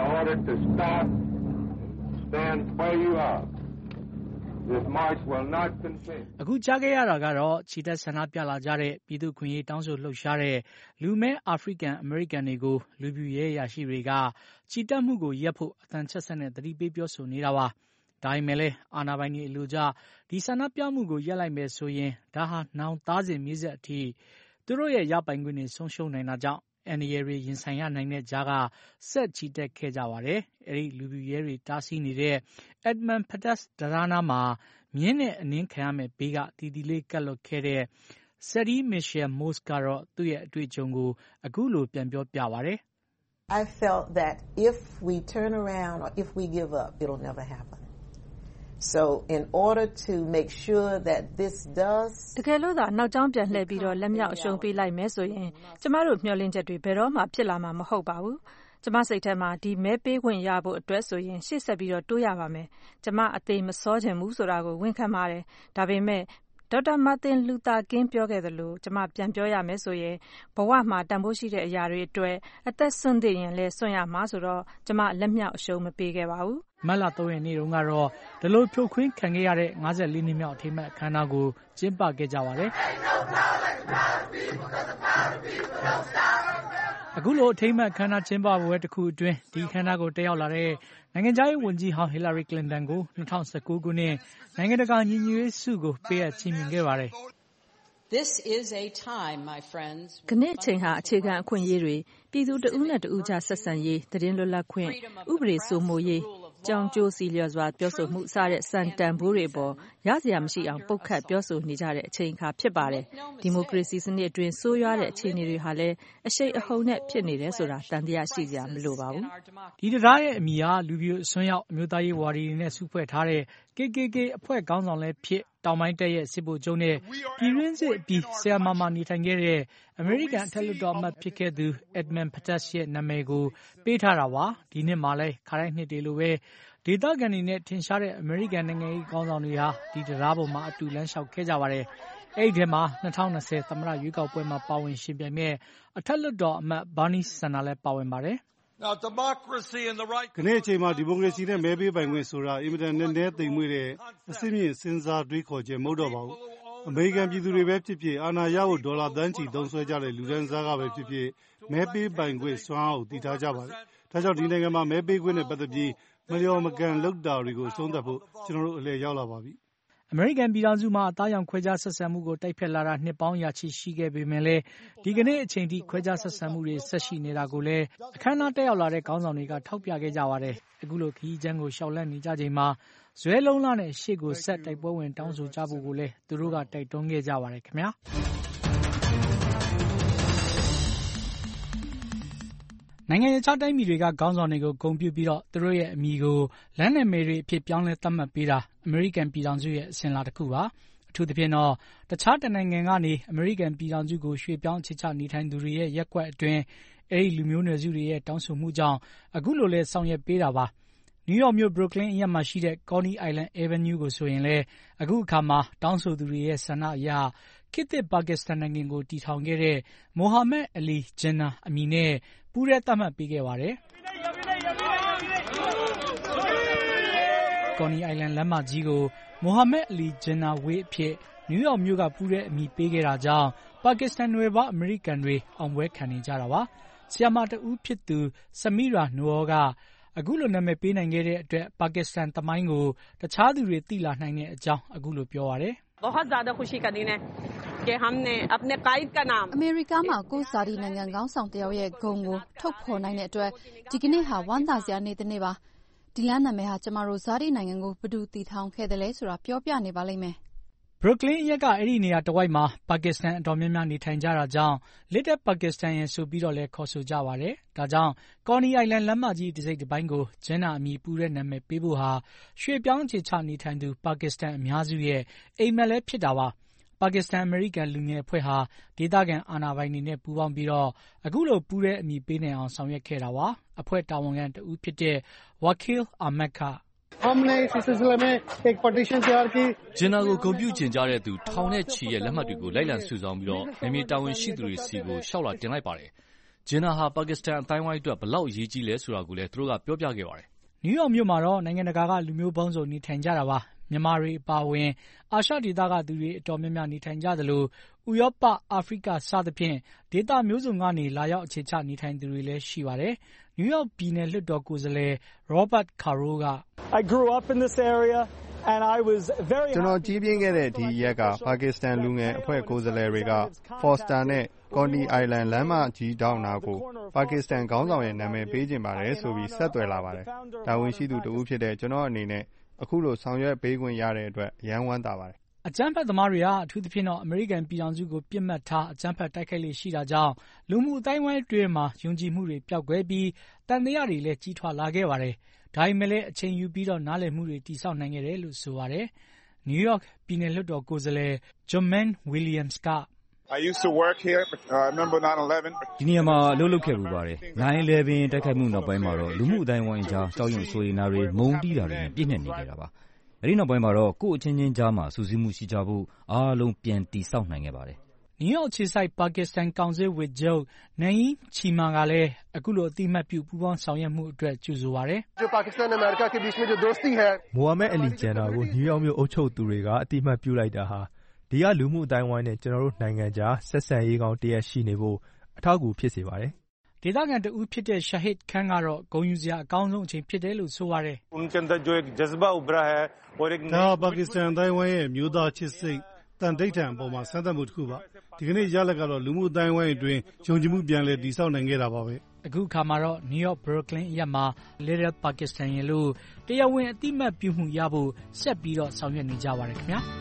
အခုကြားခဲ့ရတာကတော့ခြေတက်ဆန္ဒပြလာကြတဲ့ပြည်သူ့ခွင့်ရေးတောင်းဆိုလှုပ်ရှားတဲ့လူမဲအာဖရိကန်အမေရိကန်တွေကိုလူပြူရဲရရှိတွေကခြေတက်မှုကိုရပ်ဖို့အတန်ချက်ဆက်နဲ့တတိပေးပြောဆိုနေတာပါဒါပေမဲ့လည်းအာဏာပိုင်တွေအလိုကျဒီဆန္ဒပြမှုကိုရပ်လိုက်မယ်ဆိုရင်ဒါဟာနောင်သားစဉ်မြေးဆက်အထိသူတို့ရဲ့ရပိုင်ခွင့်တွေဆုံးရှုံးနိုင်တာကြောင့်အန်ဒီရဲတွေရင်ဆိုင်ရနိုင်တဲ့ကြားကဆက်ချီတက်ခဲ့ကြပါတယ်။အဲဒီလူပြူရဲတွေတားဆီးနေတဲ့ Edmund Pettus တံတားနားမှာမြင်းနဲ့အနင်းခံရမဲ့ဘေးကတီတီလေးကတ်လွတ်ခဲ့တဲ့ Sadie Michelle Mose ကတော့သူ့ရဲ့အတွေ့အကြုံကိုအခုလိုပြန်ပြောပြပါတယ်။ I felt that if we turn around or if we give up, it'll never happen.So in order to make sure that this does တကယ်လို့သာနောက်ကျောင်းပြန်လှည့်ပြီးတော့လက်မြောက်အရှုံးပေးလိုက်မယ်ဆိုရင်ကျမတို့မျှော်လင့်ချက်တွေဘယ်တော့မှဖြစ်လာမှာမဟုတ်ပါဘူးကျမစိတ်ထဲမှာဒီမဲပေးခွင့်ရဖို့အတွက်ဆိုရင်ရှေ့ဆက်ပြီးတော့တိုးရပါမယ်ကျမအသေးမစောချင်ဘူးဆိုတာကိုဝန်ခံပါတယ်ဒါပေမဲ့ဒေါက်တာမာတင်လူသာကင်းပြောခဲ့သလိုကျမပြန်ပြောရမယ်ဆိုရင်ဘဝမှာတန်ဖိုးရှိတဲ့အရာတွေအတွက်အသက်ဆွန့်သေးရင်လည်းဆွန့်ရမှာဆိုတော့ကျမလက်မြောက်အရှုံးမပေးခဲ့ပါဘူးမတ်လ၃ရက်နေ့တုန်းကတော့ဒီလိုဖြိုခွင်းခံခဲ့ရတဲ့၅၄နှစ်မြောက်အထိမ်းအမှတ်အခမ်းအနားကိုကျင်းပခဲ့ကြပါတယ်။အခုလိုအထိမ်းအမှတ်အခမ်းအနားကျင်းပပွဲတစ်ခုအတွင်းဒီအခမ်းအနားကိုတက်ရောက်လာတဲ့နိုင်ငံခြားရေးဝန်ကြီးဟောင်းဟီလာရီကလင်တန်ကို၂၀၁၉ခုနှစ်နိုင်ငံတကာညီညွတ်ရေးဆုကိုပေးအပ်ချီးမြှင့်ခဲ့ပါတယ် This is a time, my friends. ခဏအချိန်ဟာအခြေခံအခွင့်အရေးတွေပြည်သူတဦးနဲ့တဦးကြားဆက်ဆံရေးသတင်းလွတ်လပ်ခွင့်ဥပဒေစိုးမိုးရေးကြောင်ကျိုးစီလျော်စွာပြောဆိုမှုစတဲ့စံတန်ဖိုးတွေပေါ်ရစရာမရှိအောင်ပုတ်ခတ်ပြောဆိုနေကြတဲ့အချိန်အခါဖြစ်ပါတယ်ဒီမိုကရေစီစနစ်အတွင်းဆိုးရွားတဲ့အခြေအနေတွေဟာလည်းအရှိန်အဟုန်နဲ့ဖြစ်နေတယ်ဆိုတာတန်တရားရှိစရာမလိုပါဘူးဒီတရားရဲ့အမိဟာလူမျိုးအစွန်းရောက်အမျိုးသားရေးဝါဒီတွေနဲ့စုဖွဲ့ထားတဲ့ K K K အဖွဲ့ခေါင်းဆောင်လည်းဖြစ်တောင်ပိုင်းတပ်ရဲ့စစ်ဗိုလ်ချုပ်နဲ့ပြည်တွင်းစစ်အပြီးဆရာမမနေထိုင်ခဲ့တဲ့အမေရိကန်အထက်လွှတ်တော်အမတ်ဖြစ်ခဲ့သူ Edmund Pettus ရဲ့နာမည်ကိုပေးထားတာပါဒီနှစ်မှာလည်းခါတိုင်းနှစ်တွေလိုပဲဒေသခံတွေနဲ့ထင်ရှားတဲ့အမေရိကန်နိုင်ငံရေးခေါင်းဆောင်တွေဟာဒီတရားပေါ်မှာအတူလမ်းလျှောက်ခဲ့ကြပါတယ်အဲ့ဒီထဲမှာ၂၀၂၀သမ္မတရွေးကောက်ပွဲမှာပါဝင်ရှင်ပြိုင်မဲ့အထက်လွှတ်တော်အမတ် Bernie Sanders လည်းပါဝင်ပါတယ် Now democracy and the right ခဏအချိန်မှာဒီမိုကရေစီနဲ့မဲပေးပိုင်ခွင့်ဆိုတာအင်မတန်နဲ့နဲသိမ်မွေ့တဲ့အစစ်မြင့်စဉ်းစားတွေးခေါ်ချက်မဟုတ်တော့ပါဘူးအမေရိကန်ပြည်သူတွေပဲဖြစ်ဖြစ်အာဏာရဖို့ဒေါ်လာသန်းချီသုံးစွဲကြတဲ့လူဒန်းစားကပဲဖြစ်ဖြစ်မဲပေးပိုင်ခွင့်စွမ်းအားကိုတည်ထားကြပါတယ်ဒါကြောင့်ဒီနိုင်ငံမှာမဲပေးခွင့်နဲ့ပတ်သက်ပြီးမလျော်မကန်လုပ်တာတွေကိုအဆုံးသတ်ဖို့ကျွန်တော်တို့အလဲရောက်လာပါပြီအမေရိကန်ပြည်ထောင်စုမှာအသားရောင်ခွဲခြားဆက်ဆံမှုကိုတိုက်ဖျက်လာတာနှစ်ပေါင်းရာချီရှိခဲ့ပေမဲ့လည်းဒီကနေ့အချိန်ထိခွဲခြားဆက်ဆံမှုတွေဆက်ရှိနေတာကိုလည်းအခမ်းအနားတက်ရောက်လာတဲ့ခေါင်းဆောင်တွေကထောက်ပြခဲ့ကြပါတယ်အခုလိုခရီးချမ်းကိုရှောက်လန့်နေကြချိန်မှာဇွဲလုံးလာနဲ့ရှေ့ကိုဆက်တိုက်ပွဲဝင်တောင်းဆိုကြဖို့ကိုလည်းသူတို့ကတိုက်တွန်းခဲ့ကြပါတယ်ခင်ဗျာနိုင်ငံခြားတိုင်းပြည်တွေကခေါင်းဆောင်တွေကိုဂုဏ်ပြုပြီးတော့သူတို့ရဲ့အမည်ကိုလမ်းနာမည်တွေအဖြစ်ပြောင်းလဲသတ်မှတ်ပေးတာအမေရိကန်ပြည်ထောင်စုရဲ့အစဉ်အလာတစ်ခုပါအထူးသဖြင့်တော့တခြားတနိုင်ငံကနေအမေရိကန်ပြည်ထောင်စုကိုရွှေ့ပြောင်းအခြေချနေထိုင်သူတွေရဲ့ရက်ကွက်အတွင်းအဲဒီလူမျိုးနွယ်စုတွေရဲ့တောင်းဆိုမှုကြောင့်အခုလိုလဲဆောင်ရွက်ပေးတာပါနယူးယောက်မြို့ Brooklyn အရပ်မှာရှိတဲ့ Coney Island Avenue ကိုဆိုရင်လည်းအခုအခါမှာတောင်းဆိုသူတွေရဲ့ဆန္ဒအရခေတ်သစ်ပါကစ္စတန်နိုင်ငံကိုတည်ထောင်ခဲ့တဲ့ Mohammed Ali Jinnah အမည်နဲ့ပူးရဲသတ်မှတ်ပေးခဲ့ပါတယ်။ Coney Island လမ်းမကြီးကို Mohammed Ali Jinnah Way အဖြစ်နယူးယောက်မြို့ကပူးရဲအမည်ပေးခဲ့တာကြောင့်ပါကစ္စတန်နွယ်ဖွားအမေရိကန်တွေအောင်ပွဲခံနေကြတာပါ။ဆီယမာတဦးဖြစ်သူ Samira Noor ကအခုလိုနာမည်ပေးနိုင်ခဲ့တဲ့အတွက်ပါကစ္စတန်သမိုင်းကိုတခြားသူတွေသိလာနိုင်တဲ့အကြောင်းအခုလိုပြောပါတယ်။ बहुत ज़्यादा खुशी का दिन है कि हमने अपने कायद का नाम အမေရိကန်မှာကိုဇာတိနိုင်ငံကောင်းဆောင်တယောက်ရဲ့ဂုဏ်ကိုထုတ်ဖော်နိုင်တဲ့အတွက်ဒီကနေ့ဟာဝမ်းသာစရာနေ့တစ်နေ့ပါဒီလမ်းနာမည်ဟာကျမတို့ဇာတိနိုင်ငံကိုဘယ်သူတည်ထောင်ခဲ့တယ်လဲဆိုတာပြောပြနေပါလိမ့်မယ် Brooklyn အရပ်ကအဲ့ဒီနေရာတစ်ဝိုက်မှာပါကစ္စတန်အတော်များများနေထိုင်ကြတာကြောင့် Little Pakistan ရယ်ဆိုပြီးတော့လည်းခေါ်ဆိုကြပါတယ်။ဒါကြောင့် Coney Island လမ်းမကြီးတစ်စိတ်တစ်ပိုင်းကို Jinnah အမည်ပူတဲ့နာမည်ပေးဖို့ဟာရွှေ့ပြောင်းအခြေချနေထိုင်သူပါကစ္စတန်အများစုရဲ့အိမ်မက်လည်းဖြစ်တာပါ။ပါကစ္စတန်အမေရိကန်လူငယ်အဖွဲ့ဟာဒေသခံအာဏာပိုင်တွေနဲ့ပူးပေါင်းပြီးတော့အခုလိုပူတဲ့အမည်ပေးနိုင်အောင်ဆောင်ရွက်ခဲ့တာပါ။အဖွဲ့တာဝန်ခံတဦးဖြစ်တဲ့ Wakil Ahmed က हमने इस सिलसिले में एक पटिशन तैयार की Jinnah ကိုဂုဏ်ပြုကျင်ကြတဲ့သူထောင်နဲ့ချီရဲ့လက်မှတ်တွေကိုလိုက်လံစုဆောင်းပြီးတော့နယ်မြေတာဝန်ရှိသူတွေစီကိုရှောက်လာတင်လိုက်ပါတယ်။ Jinnah ဟာပါကစ္စတန်အတိုင်းဝိုင်းအတွက်ဘလောက်အရေးကြီးလဲဆိုတာကိုလည်းသူတို့ကပြောပြခဲ့ပါတယ်။နယူးယောက်မြို့မှာတော့နိုင်ငံတကာကလူမျိုးပေါင်းစုံနေထိုင်ကြတာပါ။မြန်မာတွေအပါအဝင်အာရှဒေသကသူတွေအတော်များများနေထိုင်ကြသလိုဥရောပအာဖရိကစသဖြင့်ဒေသမျိုးစုံကနေလာရောက်အခြေချနေထိုင်သူတွေလည်းရှိပါတယ်။နယူးယောက်ပြည်နယ်လွှတ်တော်ကိုယ်စားလှယ် Robert Caro က I grew up in this area and I was very ကျွန်တော်ကြီးပြင်းခဲ့တဲ့ဒီရက်ကပါကစ္စတန်လူငယ်အဖွဲ့ကိုယ်စားလှယ်တွေက Foster နဲ့ Coney Island လမ်းမကြီးတောင်းနာကိုပါကစ္စတန်ခေါင်းဆောင်ရဲ့နာမည်ပေးခြင်းပါတယ်ဆိုပြီးဆက်သွယ်လာပါတယ်။တာဝန်ရှိသူတဦးဖြစ်တဲ့ကျွန်တော်အနေနဲ့အခုလိုဆောင်ရွက်ပေးခွင့်ရတဲ့အတွက်ရန်ဝမ်းသာပါတယ်။အကြမ်းဖက်သမားတွေဟာအထူးသဖြင့်တော့အမေရိကန်ပြည်ထောင်စုကိုပြစ်မှတ်ထားအကြမ်းဖက်တိုက်ခိုက်လေရှိတာကြောင့်လူမှုအတိုင်းဝိုင်းတွေမှာယုံကြည်မှုတွေပျောက်ကွယ်ပြီးတန်တရားတွေလည်းကြီးထွားလာခဲ့ပါတယ်။ဒါပေမဲ့လည်းအချိန်ယူပြီးတော့နားလည်မှုတွေတည်ဆောက်နိုင်ခဲ့တယ်လို့ဆိုပါတယ်။ New York ပြည်နယ်လွှတ်တော်ကိုယ်စားလှယ် Jermaine Williams က I used to work here. I remember nine eleven. ဒီနေရာမှာအလုပ်လုပ်ခဲ့ပူပါတယ်။ nine eleven တိုက်ခိုက်မှုနောက်ပိုင်းမှာတော့လူမှုအတိုင်းဝိုင်းကြားကြောက်ရွံ့ဆိုရင်နာတွေမုန်းတီးတာတွေနဲ့ပြည့်နှက်နေကြတာပါ။အဲဒီနောက်ပိုင်းမှာတော့ကိုယ့်အချင်းချင်းကြားမှာစုစည်းမှုရှိကြဖို့အားလုံးပြန်တည်ဆောက်နိုင်ခဲ့ပါတယ်။နယူးယောက်ခြေစိုက်ပါကစ္စတန်ကောင်စစ်ဝန်ချုပ် Naeem Cheema ကလည်းအခုလိုအတိအမှတ်ပြုပူးပေါင်းဆောင်ရွက်မှုအတွက်ကြိုဆိုပါတယ်။ जो पाकिस्तान अमेरिका के बीच में जो दोस्ती है Mohammed Ali Jinnah ကိုနယူးယောက်မြို့အုပ်ချုပ်သူတွေကအတိအမှတ်ပြုလိုက်တာဟာဒီကလူမှုအတိုင်းအဝိုင်းနဲ့ကျွန်တော်တို့နိုင်ငံကြားဆက်ဆံရေးကောင်းတရက်ရှိနေဖို့အထောက်အကူဖြစ်စေပါတယ်။ဒေသခံတဦးဖြစ်တဲ့ Shahid Khan ကတော့ဂုဏ်ယူစရာအကောင်းဆုံးအချိန်ဖြစ်တယ်လို့ဆိုပါတယ်။ဒါပါကစ္စတန်အတိုင်းအဝိုင်းရဲ့မျိုးသားချစ်စိတ်တန်ဋိဌာန်အပေါ်မှာစမ်းသပ်မှုတစ်ခုပါ။ဒီကနေ့ရလဒ်ကတော့လူမှုအတိုင်းအဝိုင်းအတွင်းယုံကြည်မှုပြန်လည်တည်ဆောက်နိုင်ခဲ့တာပါပဲ။အခုအခါမှာတော့ New York Brooklyn အရပ်မှာ Little Pakistan ရဲ့လို့တရားဝင်အသိအမှတ်ပြုမှုရဖို့ဆက်ပြီးတော့ဆောင်ရွက်နေကြပါတယ်ခင်ဗျာ။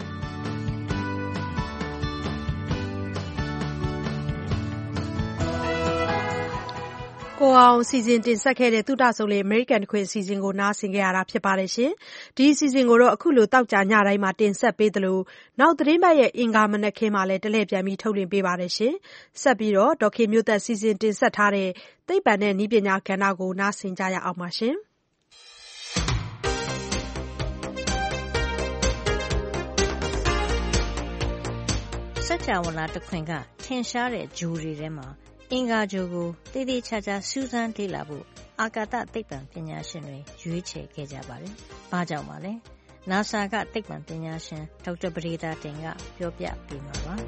ကိုအောင်စီစဉ်တင်ဆက်ခဲ့တဲ့သုတဆုံလေအမေရိကန်တခွင်အစီအစဉ်ကိုနားဆင်ကြရတာဖြစ်ပါတယ်ရှင်။ဒီအစီအစဉ်ကိုတော့အခုလိုတောက်ကြညတိုင်းမှာတင်ဆက်ပေးသလိုနောက်သတင်းပတ်ရဲ့အင်္ဂါမနက်ခင်းမှာလည်းတလဲပြန်ပြီးထုတ်လွှင့်ပေးပါတယ်ရှင်။ဆက်ပြီးတော့ဒေါ်ခင်မျိုးသက်စီစဉ်တင်ဆက်ထားတဲ့သိပ္ပံနဲ့နည်းပညာကဏ္ဍကိုနားဆင်ကြရအောင်ပါရှင်။စัจ java လာတခွင်ကထင်ရှားတဲ့ဂျိုတွေထဲမှာအင်္ဂါဂြိုဟ်ကိုသေသေးချာချာစူးစမ်းလေ့လာဖို့အာကာသသိပ္ပံပညာရှင်တွေရွေးချယ်ခဲ့ကြပါတယ်။ဘာကြောင့်ပါလဲ။ NASA ကသိပ္ပံပညာရှင်ဒေါက်တာပဒေသာတင်ကပြောပြပေးမှာပါ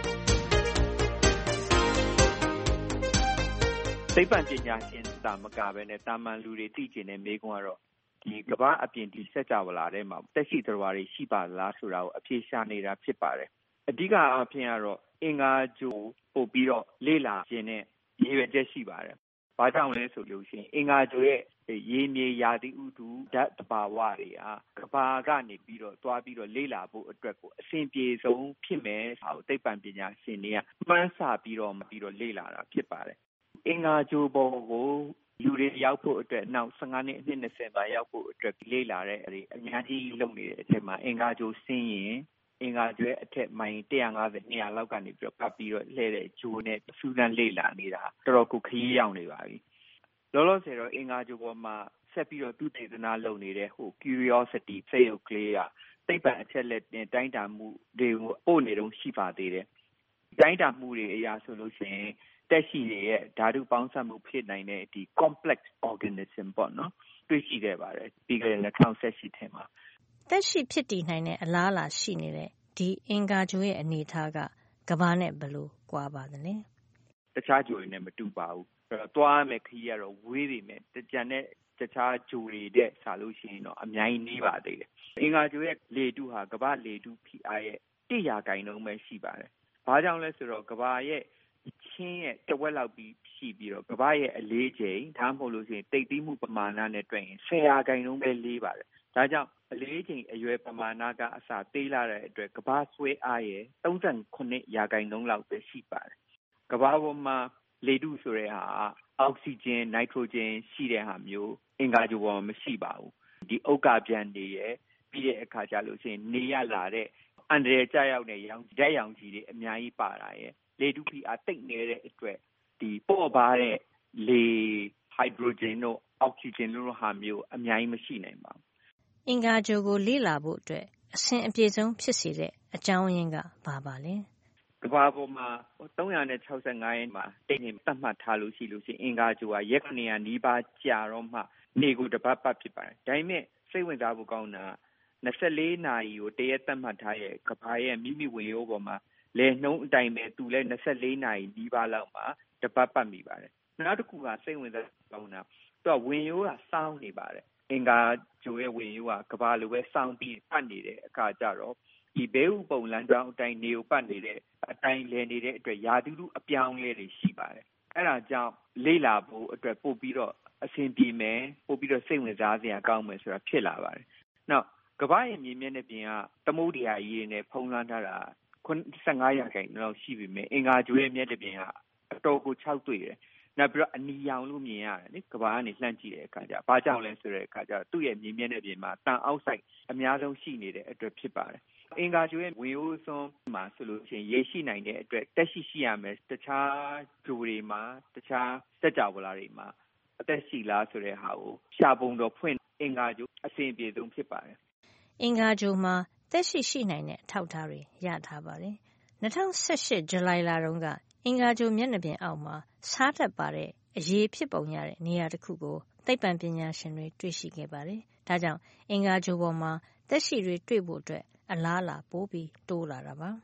။သိပ္ပံပညာရှင်သာမကပဲနဲ့တာမန်လူတွေသိကျင်တဲ့မေးခွန်းကတော့ဒီကမ္ဘာအပြင်ဒီစัจ java လာထဲမှာတက်ရှိသတ္တဝါတွေရှိပါလားဆိုတာကိုအဖြေရှာနေတာဖြစ်ပါတယ်။အဓိကအားဖြင့်ကတော့အင်္ဂါဂြိုဟ်ပို့ပြီးတော့လေ့လာခြင်းနဲ့ရည်ရွယ်ချက်ရှိပါတယ်။ဘာကြောင့်လဲဆိုလို့ရှိရင်အင်္ဂါဂြိုဟ်ရဲ့ရေမြေရာသီဥတုဓာတ်သဘာဝတွေဟာကမ္ဘာကနေပြီးတော့သွားပြီးတော့လေ့လာဖို့အတွက်ကိုအဆင်ပြေဆုံးဖြစ်မယ်ဆိုတာကိုသိပ္ပံပညာရှင်တွေကမှန်းဆပြီးတော့ပြီးတော့လေ့လာတာဖြစ်ပါတယ်။အင်္ဂါဂြိုဟ်ပေါ်ကိုလူတွေရောက်ဖို့အတွက်နောက်ဆယ့်ငါးနှစ်အနှစ်၂၀မှာရောက်ဖို့အတွက်လေ့လာတဲ့အများကြီးလုပ်နေတဲ့အချိန်မှာအင်္ဂါဂြိုဟ်ဆင်းရင်အင်္ဂါဂြိုဟ်အထက်မိုင်၁၅၀ ၂၀၀လောက်ကနေပြီးတော့ပတ်ပြီးတော့လှည့်တဲ့ဂျိုးနဲ့စူးစမ်းလေ့လာနေတာတော်တော်ကိုခရီးရောက်နေပါပြီ။လောလောဆယ်တော့အင်္ဂါဂြိုဟ်ပေါ်မှာဆက်ပြီးတော့သုတေသနလုပ်နေတဲ့ဟို Curiosity စက်ရုပ်ကလေးကသိပ္ပံအချက်လက်နဲ့တိုင်းတာမှုတွေကိုပို့နေတော့ရှိပါသေးတယ်။တိုင်းတာမှုတွေအရာဆိုလို့ရှိရင်တက်ရှိရဲ့ဓာတုပေါင်းစပ်မှုဖြစ်နိုင်တဲ့ဒီ complex organism ပေါ့နော်တွေ့ရှိခဲ့ပါတယ်ပြီးခဲ့တဲ့၂၀၁၈ထဲမှာသက်ရှိဖြစ်တည်နိုင်တဲ့အလားအလာရှိနေတဲ့ဒီအင်္ဂါဂြိုဟ်ရဲ့အနေအထားကကမ္ဘာနဲ့ဘယ်လိုကွာပါသလဲ။တခြားဂြိုဟ်တွေနဲ့မတူပါဘူး။အဲ့တော့သွားမယ်ခရီးကတော့ဝေးပေမဲ့တကြံတဲ့တခြားဂြိုဟ်တွေတဲ့ဆာလို့ရှိရင်တော့အများကြီးနေပါသေးတယ်။အင်္ဂါဂြိုဟ်ရဲ့လေထုဟာကမ္ဘာလေထုဖိအားရဲ့တစ်ရာခိုင်နှုန်းပဲရှိပါတယ်။ဘာကြောင့်လဲဆိုတော့ကမ္ဘာရဲ့ချင်းရဲ့တဝက်လောက်ပြီးရှိပြီးတော့ကမ္ဘာရဲ့အလေးချိန်ဒါမှမဟုတ်လို့ရှိရင်တိတ်သီးမှုပမာဏနဲ့တွက်ရင်ဆယ်ရာခိုင်နှုန်းပဲလေးပါတယ်။ဒါကြောင့်အလေးချိန်အရွယ်ပမာဏကအစသေးလာတဲ့အတွက်ကမ္ဘာဆွဲအားရဲ့၃၉ရာခိုင်နှုန်းလောက်ပဲရှိပါတယ်။ကမ္ဘာပေါ်မှာလေထုဆိုတဲ့ဟာအောက်ဆီဂျင်နိုက်ထရိုဂျင်ရှိတဲ့ဟာမျိုးအင်္ဂါဂြိုဟ်ပေါ်မှာမရှိပါဘူး။ဒီဥက္ကာပျံတွေရဲ့ပြီးတဲ့အခါကျလို့ရှိရင်နေရလာတဲ့အန္တရာယ်ကျရောက်တဲ့ရောင်ဓာတ်ရောင်ခြည်တွေအများကြီးပါတာရဲ့လေထုဖိအားတိတ်နေတဲ့အတွက်ဒီပေါ့ပါတဲ့လေဟိုက်ဒရိုဂျင်တို့အောက်ဆီဂျင်တို့ဟာမျိုးအများကြီးမရှိနိုင်ပါဘူးအင်္ဂါဂြိုဟ်ကိုလေ့လာဖို့အတွက်အဆင်အပြေဆုံးဖြစ်စေတဲ့အကြောင်းရင်းကဘာပါလဲကမ္ဘာပေါ်မှာ၃၆၅ရက်မှာတိတ်နေသတ်မှတ်ထားလို့ရှိလို့ရှိရင်အင်္ဂါဂြိုဟ်ဟာရက်နေရာနီးပါးကြာတော့မှနေကိုတပတ်ပတ်ဖြစ်ပါတယ်ဒါပေမဲ့စိတ်ဝင်စားဖို့ကောင်းတာ၂၄နာရီကိုတရက်သတ်မှတ်ထားရဲ့ကမ္ဘာရဲ့မိမိဝင်ရိုးပေါ်မှာလေနှုံးအတိုင်းပဲသူလည်း၂၄နာရီနီးပါးလောက်မှာတပတ်ပတ်မိပါတယ်နောက်တစ်ခုကစိတ်ဝင်စားကောင်းတာသူကဝင်ရိုးကစောင်းနေပါတယ်အင်္ဂါဂြိုဟ်ရဲ့ဝင်ရိုးကကမ္ဘာလိုပဲစောင်းပြီးပတ်နေတဲ့အခါကျတော့ဒီဘဲဥပုံလမ်းကြောင်းအတိုင်းနေကိုပတ်နေတဲ့အတိုင်းလဲနေတဲ့အတွက်ရာသီဥတုအပြောင်းလဲတွေရှိပါတယ်အဲဒါကြောင့်လေ့လာဖို့အတွက်ပို့ပြီးတော့အဆင်ပြေမယ်ပို့ပြီးတော့စိတ်ဝင်စားစရာကောင်းမယ်ဆိုတာဖြစ်လာပါတယ်နောက်ကမ္ဘာရဲ့မြေမျက်နှာပြင်ကသမုဒ္ဒရာကြီးနဲ့ဖုံးလွှမ်းထားတာ၁၅ရာခိုင်နှုန်းလောက်ရှိပြီမဲ့အင်္ဂါဂြိုဟ်ရဲ့မျက်နှာပြင်ကအတော်ကိုခြောက်သွေ့တယ်နောက်ပြီးတော့အနီရောင်လို့မြင်ရတယ်လေကမ္ဘာကနေလှမ်းကြည့်တဲ့အခါကျဘာကြောင့်လဲဆိုတဲ့အခါကျသူ့ရဲ့မြေမျက်နှာပြင်မှာတန်အောက်ဆိုက်အများဆုံးရှိနေတဲ့အတွက်ဖြစ်ပါတယ်အင်္ဂါဂြိုဟ်ရဲ့ဝင်ရိုးစွန်းမှာဆိုလို့ရှိရင်ရေရှိနိုင်တဲ့အတွက်တက်ရှိရှိရမယ်တခြားဂြိုဟ်တွေမှာတခြားစက်ကြဝဠာတွေမှာအသက်ရှိလားဆိုတဲ့ဟာကိုရှာပုံတော်ဖွင့်အင်္ဂါဂြိုဟ်အစဉ်ပြေဆုံးဖြစ်ပါတယ်အင်္ဂါဂြိုဟ်မှာသက်ရှိရှိနိုင်တဲ့အထောက်အထားတွေရထားပါတယ်၂၀၁၈ဇူလိုင်လတုန်းကအင်္ဂါဂြိုဟ်မျက်နှာပြင်အောက်မှာဆားဓာတ်ပါတဲ့အရည်ဖြစ်ပုံရတဲ့နေရာတစ်ခုကိုသိပ္ပံပညာရှင်တွေတွေ့ရှိခဲ့ပါတယ်။ဒါကြောင့်အင်္ဂါဂြိုဟ်ပေါ်မှာသက်ရှိတွေတွေ့ဖို့အတွက်အလားအလာပိုပြီးတိုးလာတာပါ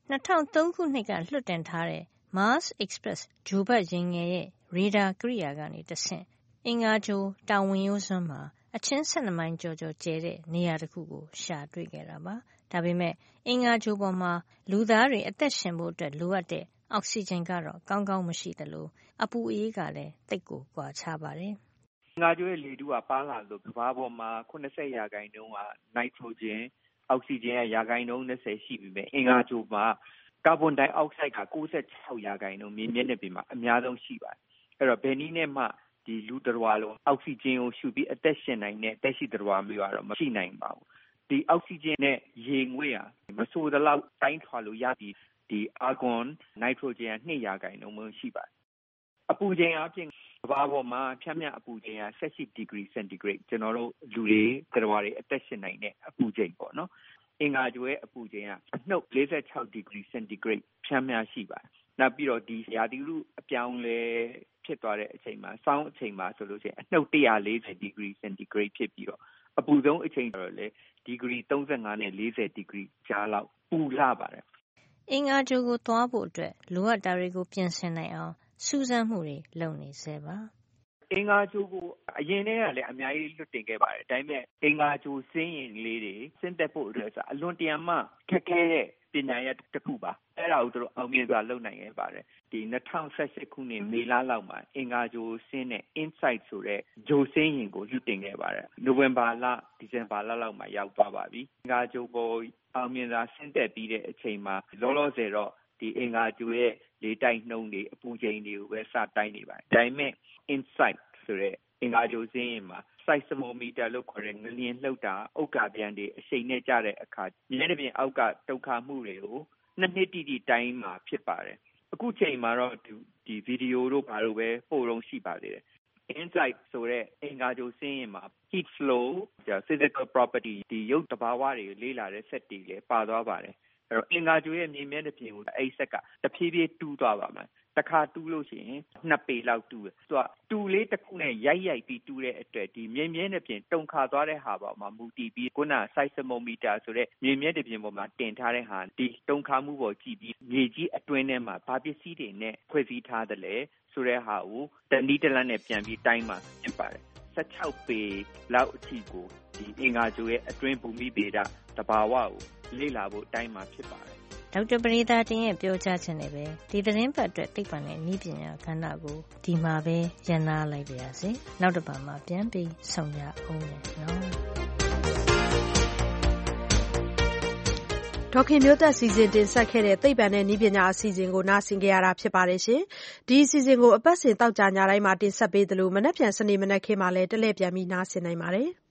၂၀၀၃ ခုနှစ်ကလွှတ်တင်ထားတဲ့ Mars Express ဂြိုလ်ပတ်ယာဉ်ငယ်ရဲ့ရေဒါကိရိယာကနေတဆင့်အင်္ဂါဂြိုလ်တောင်ဝင်ရိုးစွန်းမှာအချင်း၁၂မိုင်ကျော်ကျော်ကျယ်တဲ့နေရာတစ်ခုကိုရှာတွေ့ခဲ့တာပါ။ဒါပေမဲ့အင်္ဂါဂြိုလ်ပေါ်မှာလူသားတွေအသက်ရှင်ဖို့အတွက်လိုအပ်တဲ့အောက်ဆီဂျင်ကတော့ကောင်းကောင်းမရှိသလိုအပူအေးကလည်းသိပ်ကိုကွာခြားပါတယ်။အင်္ဂါဂြိုလ်ရဲ့လေထုကပါလာလို့ကမ္ဘာပေါ်မှာ၇၀ရာခိုင်နှုန်းကနိုက်ထရိုဂျင်အောက်ဆီဂျင်ရဲ့ရာခိုင်နှုန်း၂၀ရှိပြီပဲအင်္ဂါဂြိုလ်မှာကာဗွန်ဒိုင်အောက်ဆိုဒ်က၉၆ရာခိုင်နှုန်းမြေမျက်နှာပြင်မှာအများဆုံးရှိပါတယ်။အဲ့တော့ဘယ်နည်းနဲ့မှဒီလူတစ်တော်လုံးအောက်ဆီဂျင်ကိုရှုပြီးအသက်ရှင်နိုင်တဲ့တက်ရှိတော်မျိုးကတော့မရှိနိုင်ပါဘူး။ဒီအောက်ဆီဂျင်နဲ့ရေငွေ့ဟာမဆိုးသလောက်တိုင်းထွာလို့ရပြီးဒီအာဂွန်နိုက်ထရိုဂျင်က၂ရာခိုင်နှုန်းရှိပါတယ်။အပူချိန်အပြင်ကမ္ဘာပေါ်မှာဖြတ်မြတ်အပူချိန်က၁၈ဒီဂရီစင်တီဂရိတ်ကျွန်တော်တို့လူတွေတော်တွေအသက်ရှင်နိုင်တဲ့အပူချိန်ပေါ့နော်။အင်္ဂါဂြိုလ်ရဲ့အပူချိန်ကအနှုတ်၄၆ဒီဂရီစင်တီဂရိတ်ဖြတ်မြတ်ရှိပါတယ်။နောက်ပြီးတော့ဒီရာသီဥတုအပြောင်းလဲဖြစ်သွားတဲ့အချိန်မှာစောင်းအချိန်မှာဆိုလို့ရှိရင်အနှုတ်၁၄၀ဒီဂရီစင်တီဂရိတ်ဖြစ်ပြီးတော့အပူဆုံးအချိန်တော့လေဒီဂရီ၃၅နဲ့၄၀ဒီဂရီကြားလောက်ပူလာပါတယ်။အင်္ဂါဂြိုလ်ကိုသွားဖို့အတွက်လိုအပ်တာတွေကိုပြင်ဆင်နိုင်အောင်စူးစမ်းမှုတွေလုပ်နေစေပါ။အင်္ဂါဂြိုလ်ကိုအရင်တည်းကလည်းအများကြီးလွတ်တင်ခဲ့ပါတယ်။ဒါပေမဲ့အင်္ဂါဂြိုလ်စင်းရင်လေးတွေဆင်းသက်ဖို့အတွက်ဆိုအလွန်တရာမှခက်ခဲတဲ့ပညာရပ်တစ်ခုပါ။အဲ့ဒါကိုတို့အောင်မြင်စွာလုပ်နိုင်ခဲ့ပါတယ်။ဒီ၂၀၁၈ခုနှစ်မေလလောက်မှာအင်္ဂါဂြိုလ်စင်းတဲ့ Insight ဆိုတဲ့ဂြိုလ်စင်းရင်ကိုလွတ်တင်ခဲ့ပါတယ်။နိုဝင်ဘာလဒီဇင်ဘာလလောက်မှာရောက်သွားပါပြီ။အင်္ဂါဂြိုလ်ပေါ်အောင်မြင်စွာဆင်းသက်ပြီးတဲ့အချိန်မှာလောလောဆယ်တော့ဒီအင်္ဂါဂြိုလ်ရဲ့လေတိုက်နှုန်းတွေအပူချိန်တွေကိုပဲစတိုင်းနေပါတယ်။ဒါပေမဲ့ Insight ဆိုတဲ့အင်္ဂါဂြိုလ်စင်းရင်မှာ seismometer လို့ခေါ်တဲ့ငလျင်လှုပ်တာဥက္ကာပြန်တွေအရှိန်နဲ့ကျတဲ့အခါမျက်နှာပြင်အောက်ကတုန်ခါမှုတွေကိုနှစ်နှစ်တိတိတိုင်းမှာဖြစ်ပါတယ်။အခုချိန်မှာတော့ဒီဗီဒီယိုတို့ဘာလို့ပဲပို့တော့ရှိပါသေးတယ်။ Insight ဆိုတဲ့အင်္ဂါဂြိုလ်စင်းရင်မှာ heat flow, physical property ဒီရုပ်တဘာဝတွေလေ့လာတဲ့စက်တွေလည်းပါသွားပါတယ်။အဲ့တော့အင်္ဂါဂြိုလ်ရဲ့မြေမျက်နှာပြင်ကိုအဲ့ဆက်ကတဖြည်းဖြည်းတူးသွားပါမယ်။တစ်ခါတူးလို့ရှိရင်နှစ်ပေလောက်တူးတယ်။သူကတူလေးတစ်ခုနဲ့ရိုက်ရိုက်ပြီးတူးတဲ့အတွက်ဒီမြေမျက်နှာပြင်တုန်ခါသွားတဲ့ဟာပေါ်မှာမူတည်ပြီးခုန seismometer ဆိုတဲ့မြေမျက်နှာပြင်ပေါ်မှာတင်ထားတဲ့ဟာဒီတုန်ခါမှုပေါ်ကြည့်ပြီးမြေကြီးအတွင်းထဲမှာဘာပစ္စည်းတွေနဲ့ဖွဲ့စည်းထားတယ်လဲဆိုတဲ့ဟာကိုတနည်းတစ်လမ်းနဲ့ပြန်ပြီးတိုင်းမှာဖြစ်ပါတယ်။၁၆ပေလောက်အထိကိုဒီအင်္ဂါဂြိုလ်ရဲ့အတွင်းဘူမိဗေဒတဘာဝကိုလေ့လာဖို့တိုင်းမှာဖြစ်ပါတယ်ဒေါက်တာပရိသတင်ရဲ့ပြောကြားခြင်းနဲ့ပဲဒီသတင်းပတ်အတွက်သိပ္ပံနဲ့နည်းပညာကဏ္ဍကိုဒီမှာပဲရန်နာလိုက်ပါရစေ။နောက်တစ်ပတ်မှာပြန်ပြီးဆုံရအောင်မယ်နော်။ဒေါခင်မျိုးသက်စီစဉ်တင်ဆက်ခဲ့တဲ့သိပ္ပံနဲ့နည်းပညာအစီအစဉ်ကိုနားဆင်ကြရတာဖြစ်ပါတယ်ရှင်။ဒီအစီအစဉ်ကိုအပတ်စဉ်တောက်ကြညတိုင်းမှာတင်ဆက်ပေးသလိုမနက်ဖြန်စနေမနက်ခင်းမှာလည်းတလှည့်ပြန်ပြီးနားဆင်နိုင်ပါတယ်။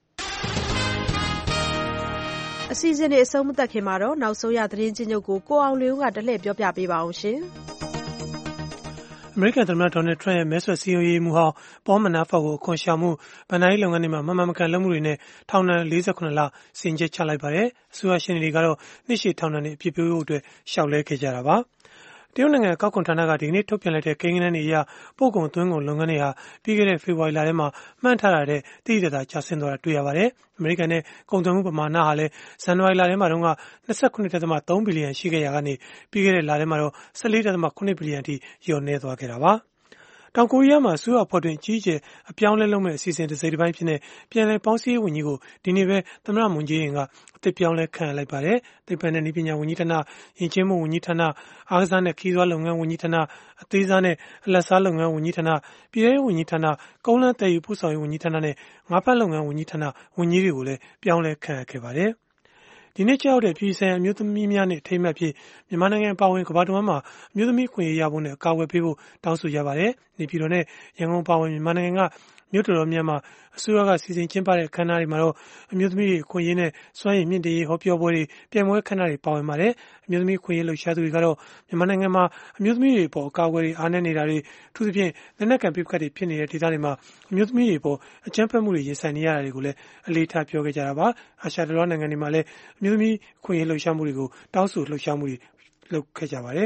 အစီအစဉ်တွေအဆုံးမသတ်ခင်မှာတော့နောက်ဆုံးရသတင်းချင်းချုပ်ကိုကိုအောင်လျဦးကတလှည့်ပြောပြပေးပါအောင်ရှင်။အမေရိကန်သမ္မတဒေါ်နယ်ထရန့်ရဲ့မဲဆွယ်စည်းရုံးရေးမှူးဟောင်းပေါမန်နာဖော့ကိုအခွန်ရှောင်မှုဗဏ္ဍာရေးလုပ်ငန်းတွေမှာမမှန်မကန်လုပ်မှုတွေနဲ့ထောင်ဒဏ်၄၇လစီရင်ချက်ချလိုက်ပါတယ်။အစိုးရရှင်းနေတွေကတော့နှစ်ရှည်ထောင်ဒဏ်တွေအပြစ်ပေးဖို့အတွက်ရှောက်လဲခဲ့ကြတာပါ။တရုတ်နိုင်ငံကောက်ခွန်ဌာနကဒီကနေ့ထုတ်ပြန်လိုက်တဲ့ကိန်းဂဏန်းတွေအရပို့ကုန်သွင်းကုန်လုပ်ငန်းတွေဟာပြီးခဲ့တဲ့ဖေဖော်ဝါရီလထဲမှာမှန်းထားတာတဲ့တိတိကျကျကျဆင်းသွားတာတွေ့ရပါတယ်။အမေရိကန်နဲ့ကုန်သွယ်မှုပမာဏဟာလည်းဇန်နဝါရီလထဲမှာတုန်းက၂၉.၃ဘီလီယံရှိခဲ့ရာကနေပြီးခဲ့တဲ့လထဲမှာတော့၁၄.၇ဘီလီယံအထိလျော့နည်းသွားခဲ့တာပါ။တောင်ကိုရီးယားမှာအစိုးရအဖွဲ့တွင်အကြီးအကျယ်အပြောင်းလဲလုပ်မဲ့အစီအစဉ်တစ်စိတ်တစ်ပိုင်းဖြစ်နေပြန်လည်ပေါင်းစည်းရေးဝန်ကြီးကိုဒီနေ့ပဲသမ္မတမွန်ဂျေးအင်ကအသစ်ပြောင်းလဲခန့်အပ်လိုက်ပါတယ်။သိပ္ပံနဲ့နည်းပညာဝန်ကြီးဌာန၊ယဉ်ကျေးမှုဝန်ကြီးဌာန၊အားကစားနဲ့ခရီးသွားလုပ်ငန်းဝန်ကြီးဌာန၊အသေးစားနဲ့အလတ်စားလုပ်ငန်းဝန်ကြီးဌာန၊ပြည်ထောင်စုဝန်ကြီးဌာန၊ကုန်းလမ်းသယ်ယူပို့ဆောင်ရေးဝန်ကြီးဌာနနဲ့ငါးဖမ်းလုပ်ငန်းဝန်ကြီးဌာနဝန်ကြီးတွေကိုလည်းပြောင်းလဲခန့်အပ်ခဲ့ပါတယ်။ဒီနေ့ကျရောက်တဲ့ပြည်ဆိုင်ရာအမျိုးသမီးများနဲ့အထိမ်းအမှတ်ဖြစ်မြန်မာနိုင်ငံအပါအဝင်ကမ္ဘာတဝန်းမှာအမျိုးသမီးခွင့်ရေးရဖို့နဲ့အကာအကွယ်ပေးဖို့တောင်းဆိုကြပါတယ်။နေပြည်တော်နဲ့ရန်ကုန်အပါအဝင်မြန်မာနိုင်ငံကမြို့တော်တော်များများအစိုးရကစီစဉ်ကျင်းပတဲ့အခမ်းအနားတွေမှာတော့အမျိုးသမီးတွေခွင့်ရေးနဲ့စွမ်းရည်မြင့်တင်ရေးဟောပြောပွဲတွေပြိုင်ပွဲခမ်းနားတွေပါဝင်ပါတယ်။အမျိုးသမီးခွင့်ရေးလှုပ်ရှားသူတွေကတော့မြန်မာနိုင်ငံမှာအမျိုးသမီးတွေပေါ်အကာအကွယ်တွေအားနည်းနေတာတွေအထူးသဖြင့်လက်နက်ကိုင်ပဋိပက္ခတွေဖြစ်နေတဲ့ဒေသတွေမှာအမျိုးသမီးတွေပေါ်အကြမ်းဖက်မှုတွေရင်ဆိုင်နေရတာတွေကိုလည်းအလေးထားပြောခဲ့ကြတာပါ။အာရှတလွှားနိုင်ငံတွေမှာလည်းအမျိုးသမီးခွင့်ရေးလှုပ်ရှားမှုတွေကိုတောင်းဆိုလှုပ်ရှားမှုတွေလုပ်ခဲ့ကြပါတယ်။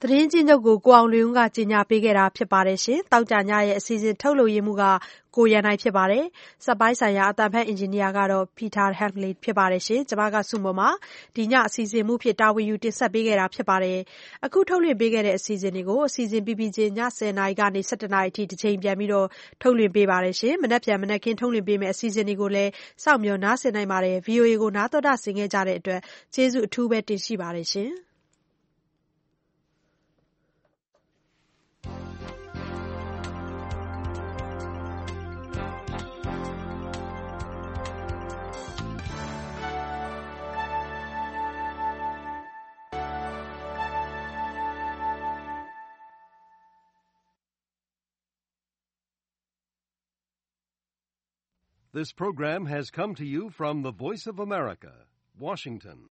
သတင်းကြီးချုပ်ကိုကိုအောင်လွင်ဦးကကြေညာပေးခဲ့တာဖြစ်ပါတယ်ရှင်။တောက်ကြညရဲ့အစီအစဉ်ထုတ်လုပ်ရမှုကကိုရန်နိုင်ဖြစ်ပါတယ်။စက်ပိုင်းဆိုင်ရာအတန်ဖက်အင်ဂျင်နီယာကတော့ Peter Hanley ဖြစ်ပါတယ်ရှင်။ကျွန်မကစုမမှာဒီညအစီအစဉ်မှုဖြစ်တာဝန်ယူတင်ဆက်ပေးခဲ့တာဖြစ်ပါတယ်။အခုထုတ်လွှင့်ပေးခဲ့တဲ့အစီအစဉ်တွေကိုအစီအစဉ်ပြီးပြီးချင်းညဆယ်နာရီကနေဆယ့်တစ်နာရီအထိတစ်ချိန်ပြန်ပြီးတော့ထုတ်လွှင့်ပေးပါတယ်ရှင်။မနက်ဖြန်မနက်ခင်းထုတ်လွှင့်ပေးမယ့်အစီအစဉ်တွေကိုလည်းစောင့်မျှော်နားဆင်နိုင်ပါတယ်။ V O A ကိုနားတော်တာဆင်ခဲ့ကြတဲ့အတွက်ကျေးဇူးအထူးပဲတင်ရှိပါတယ်ရှင်။ This program has come to you from the Voice of America, Washington.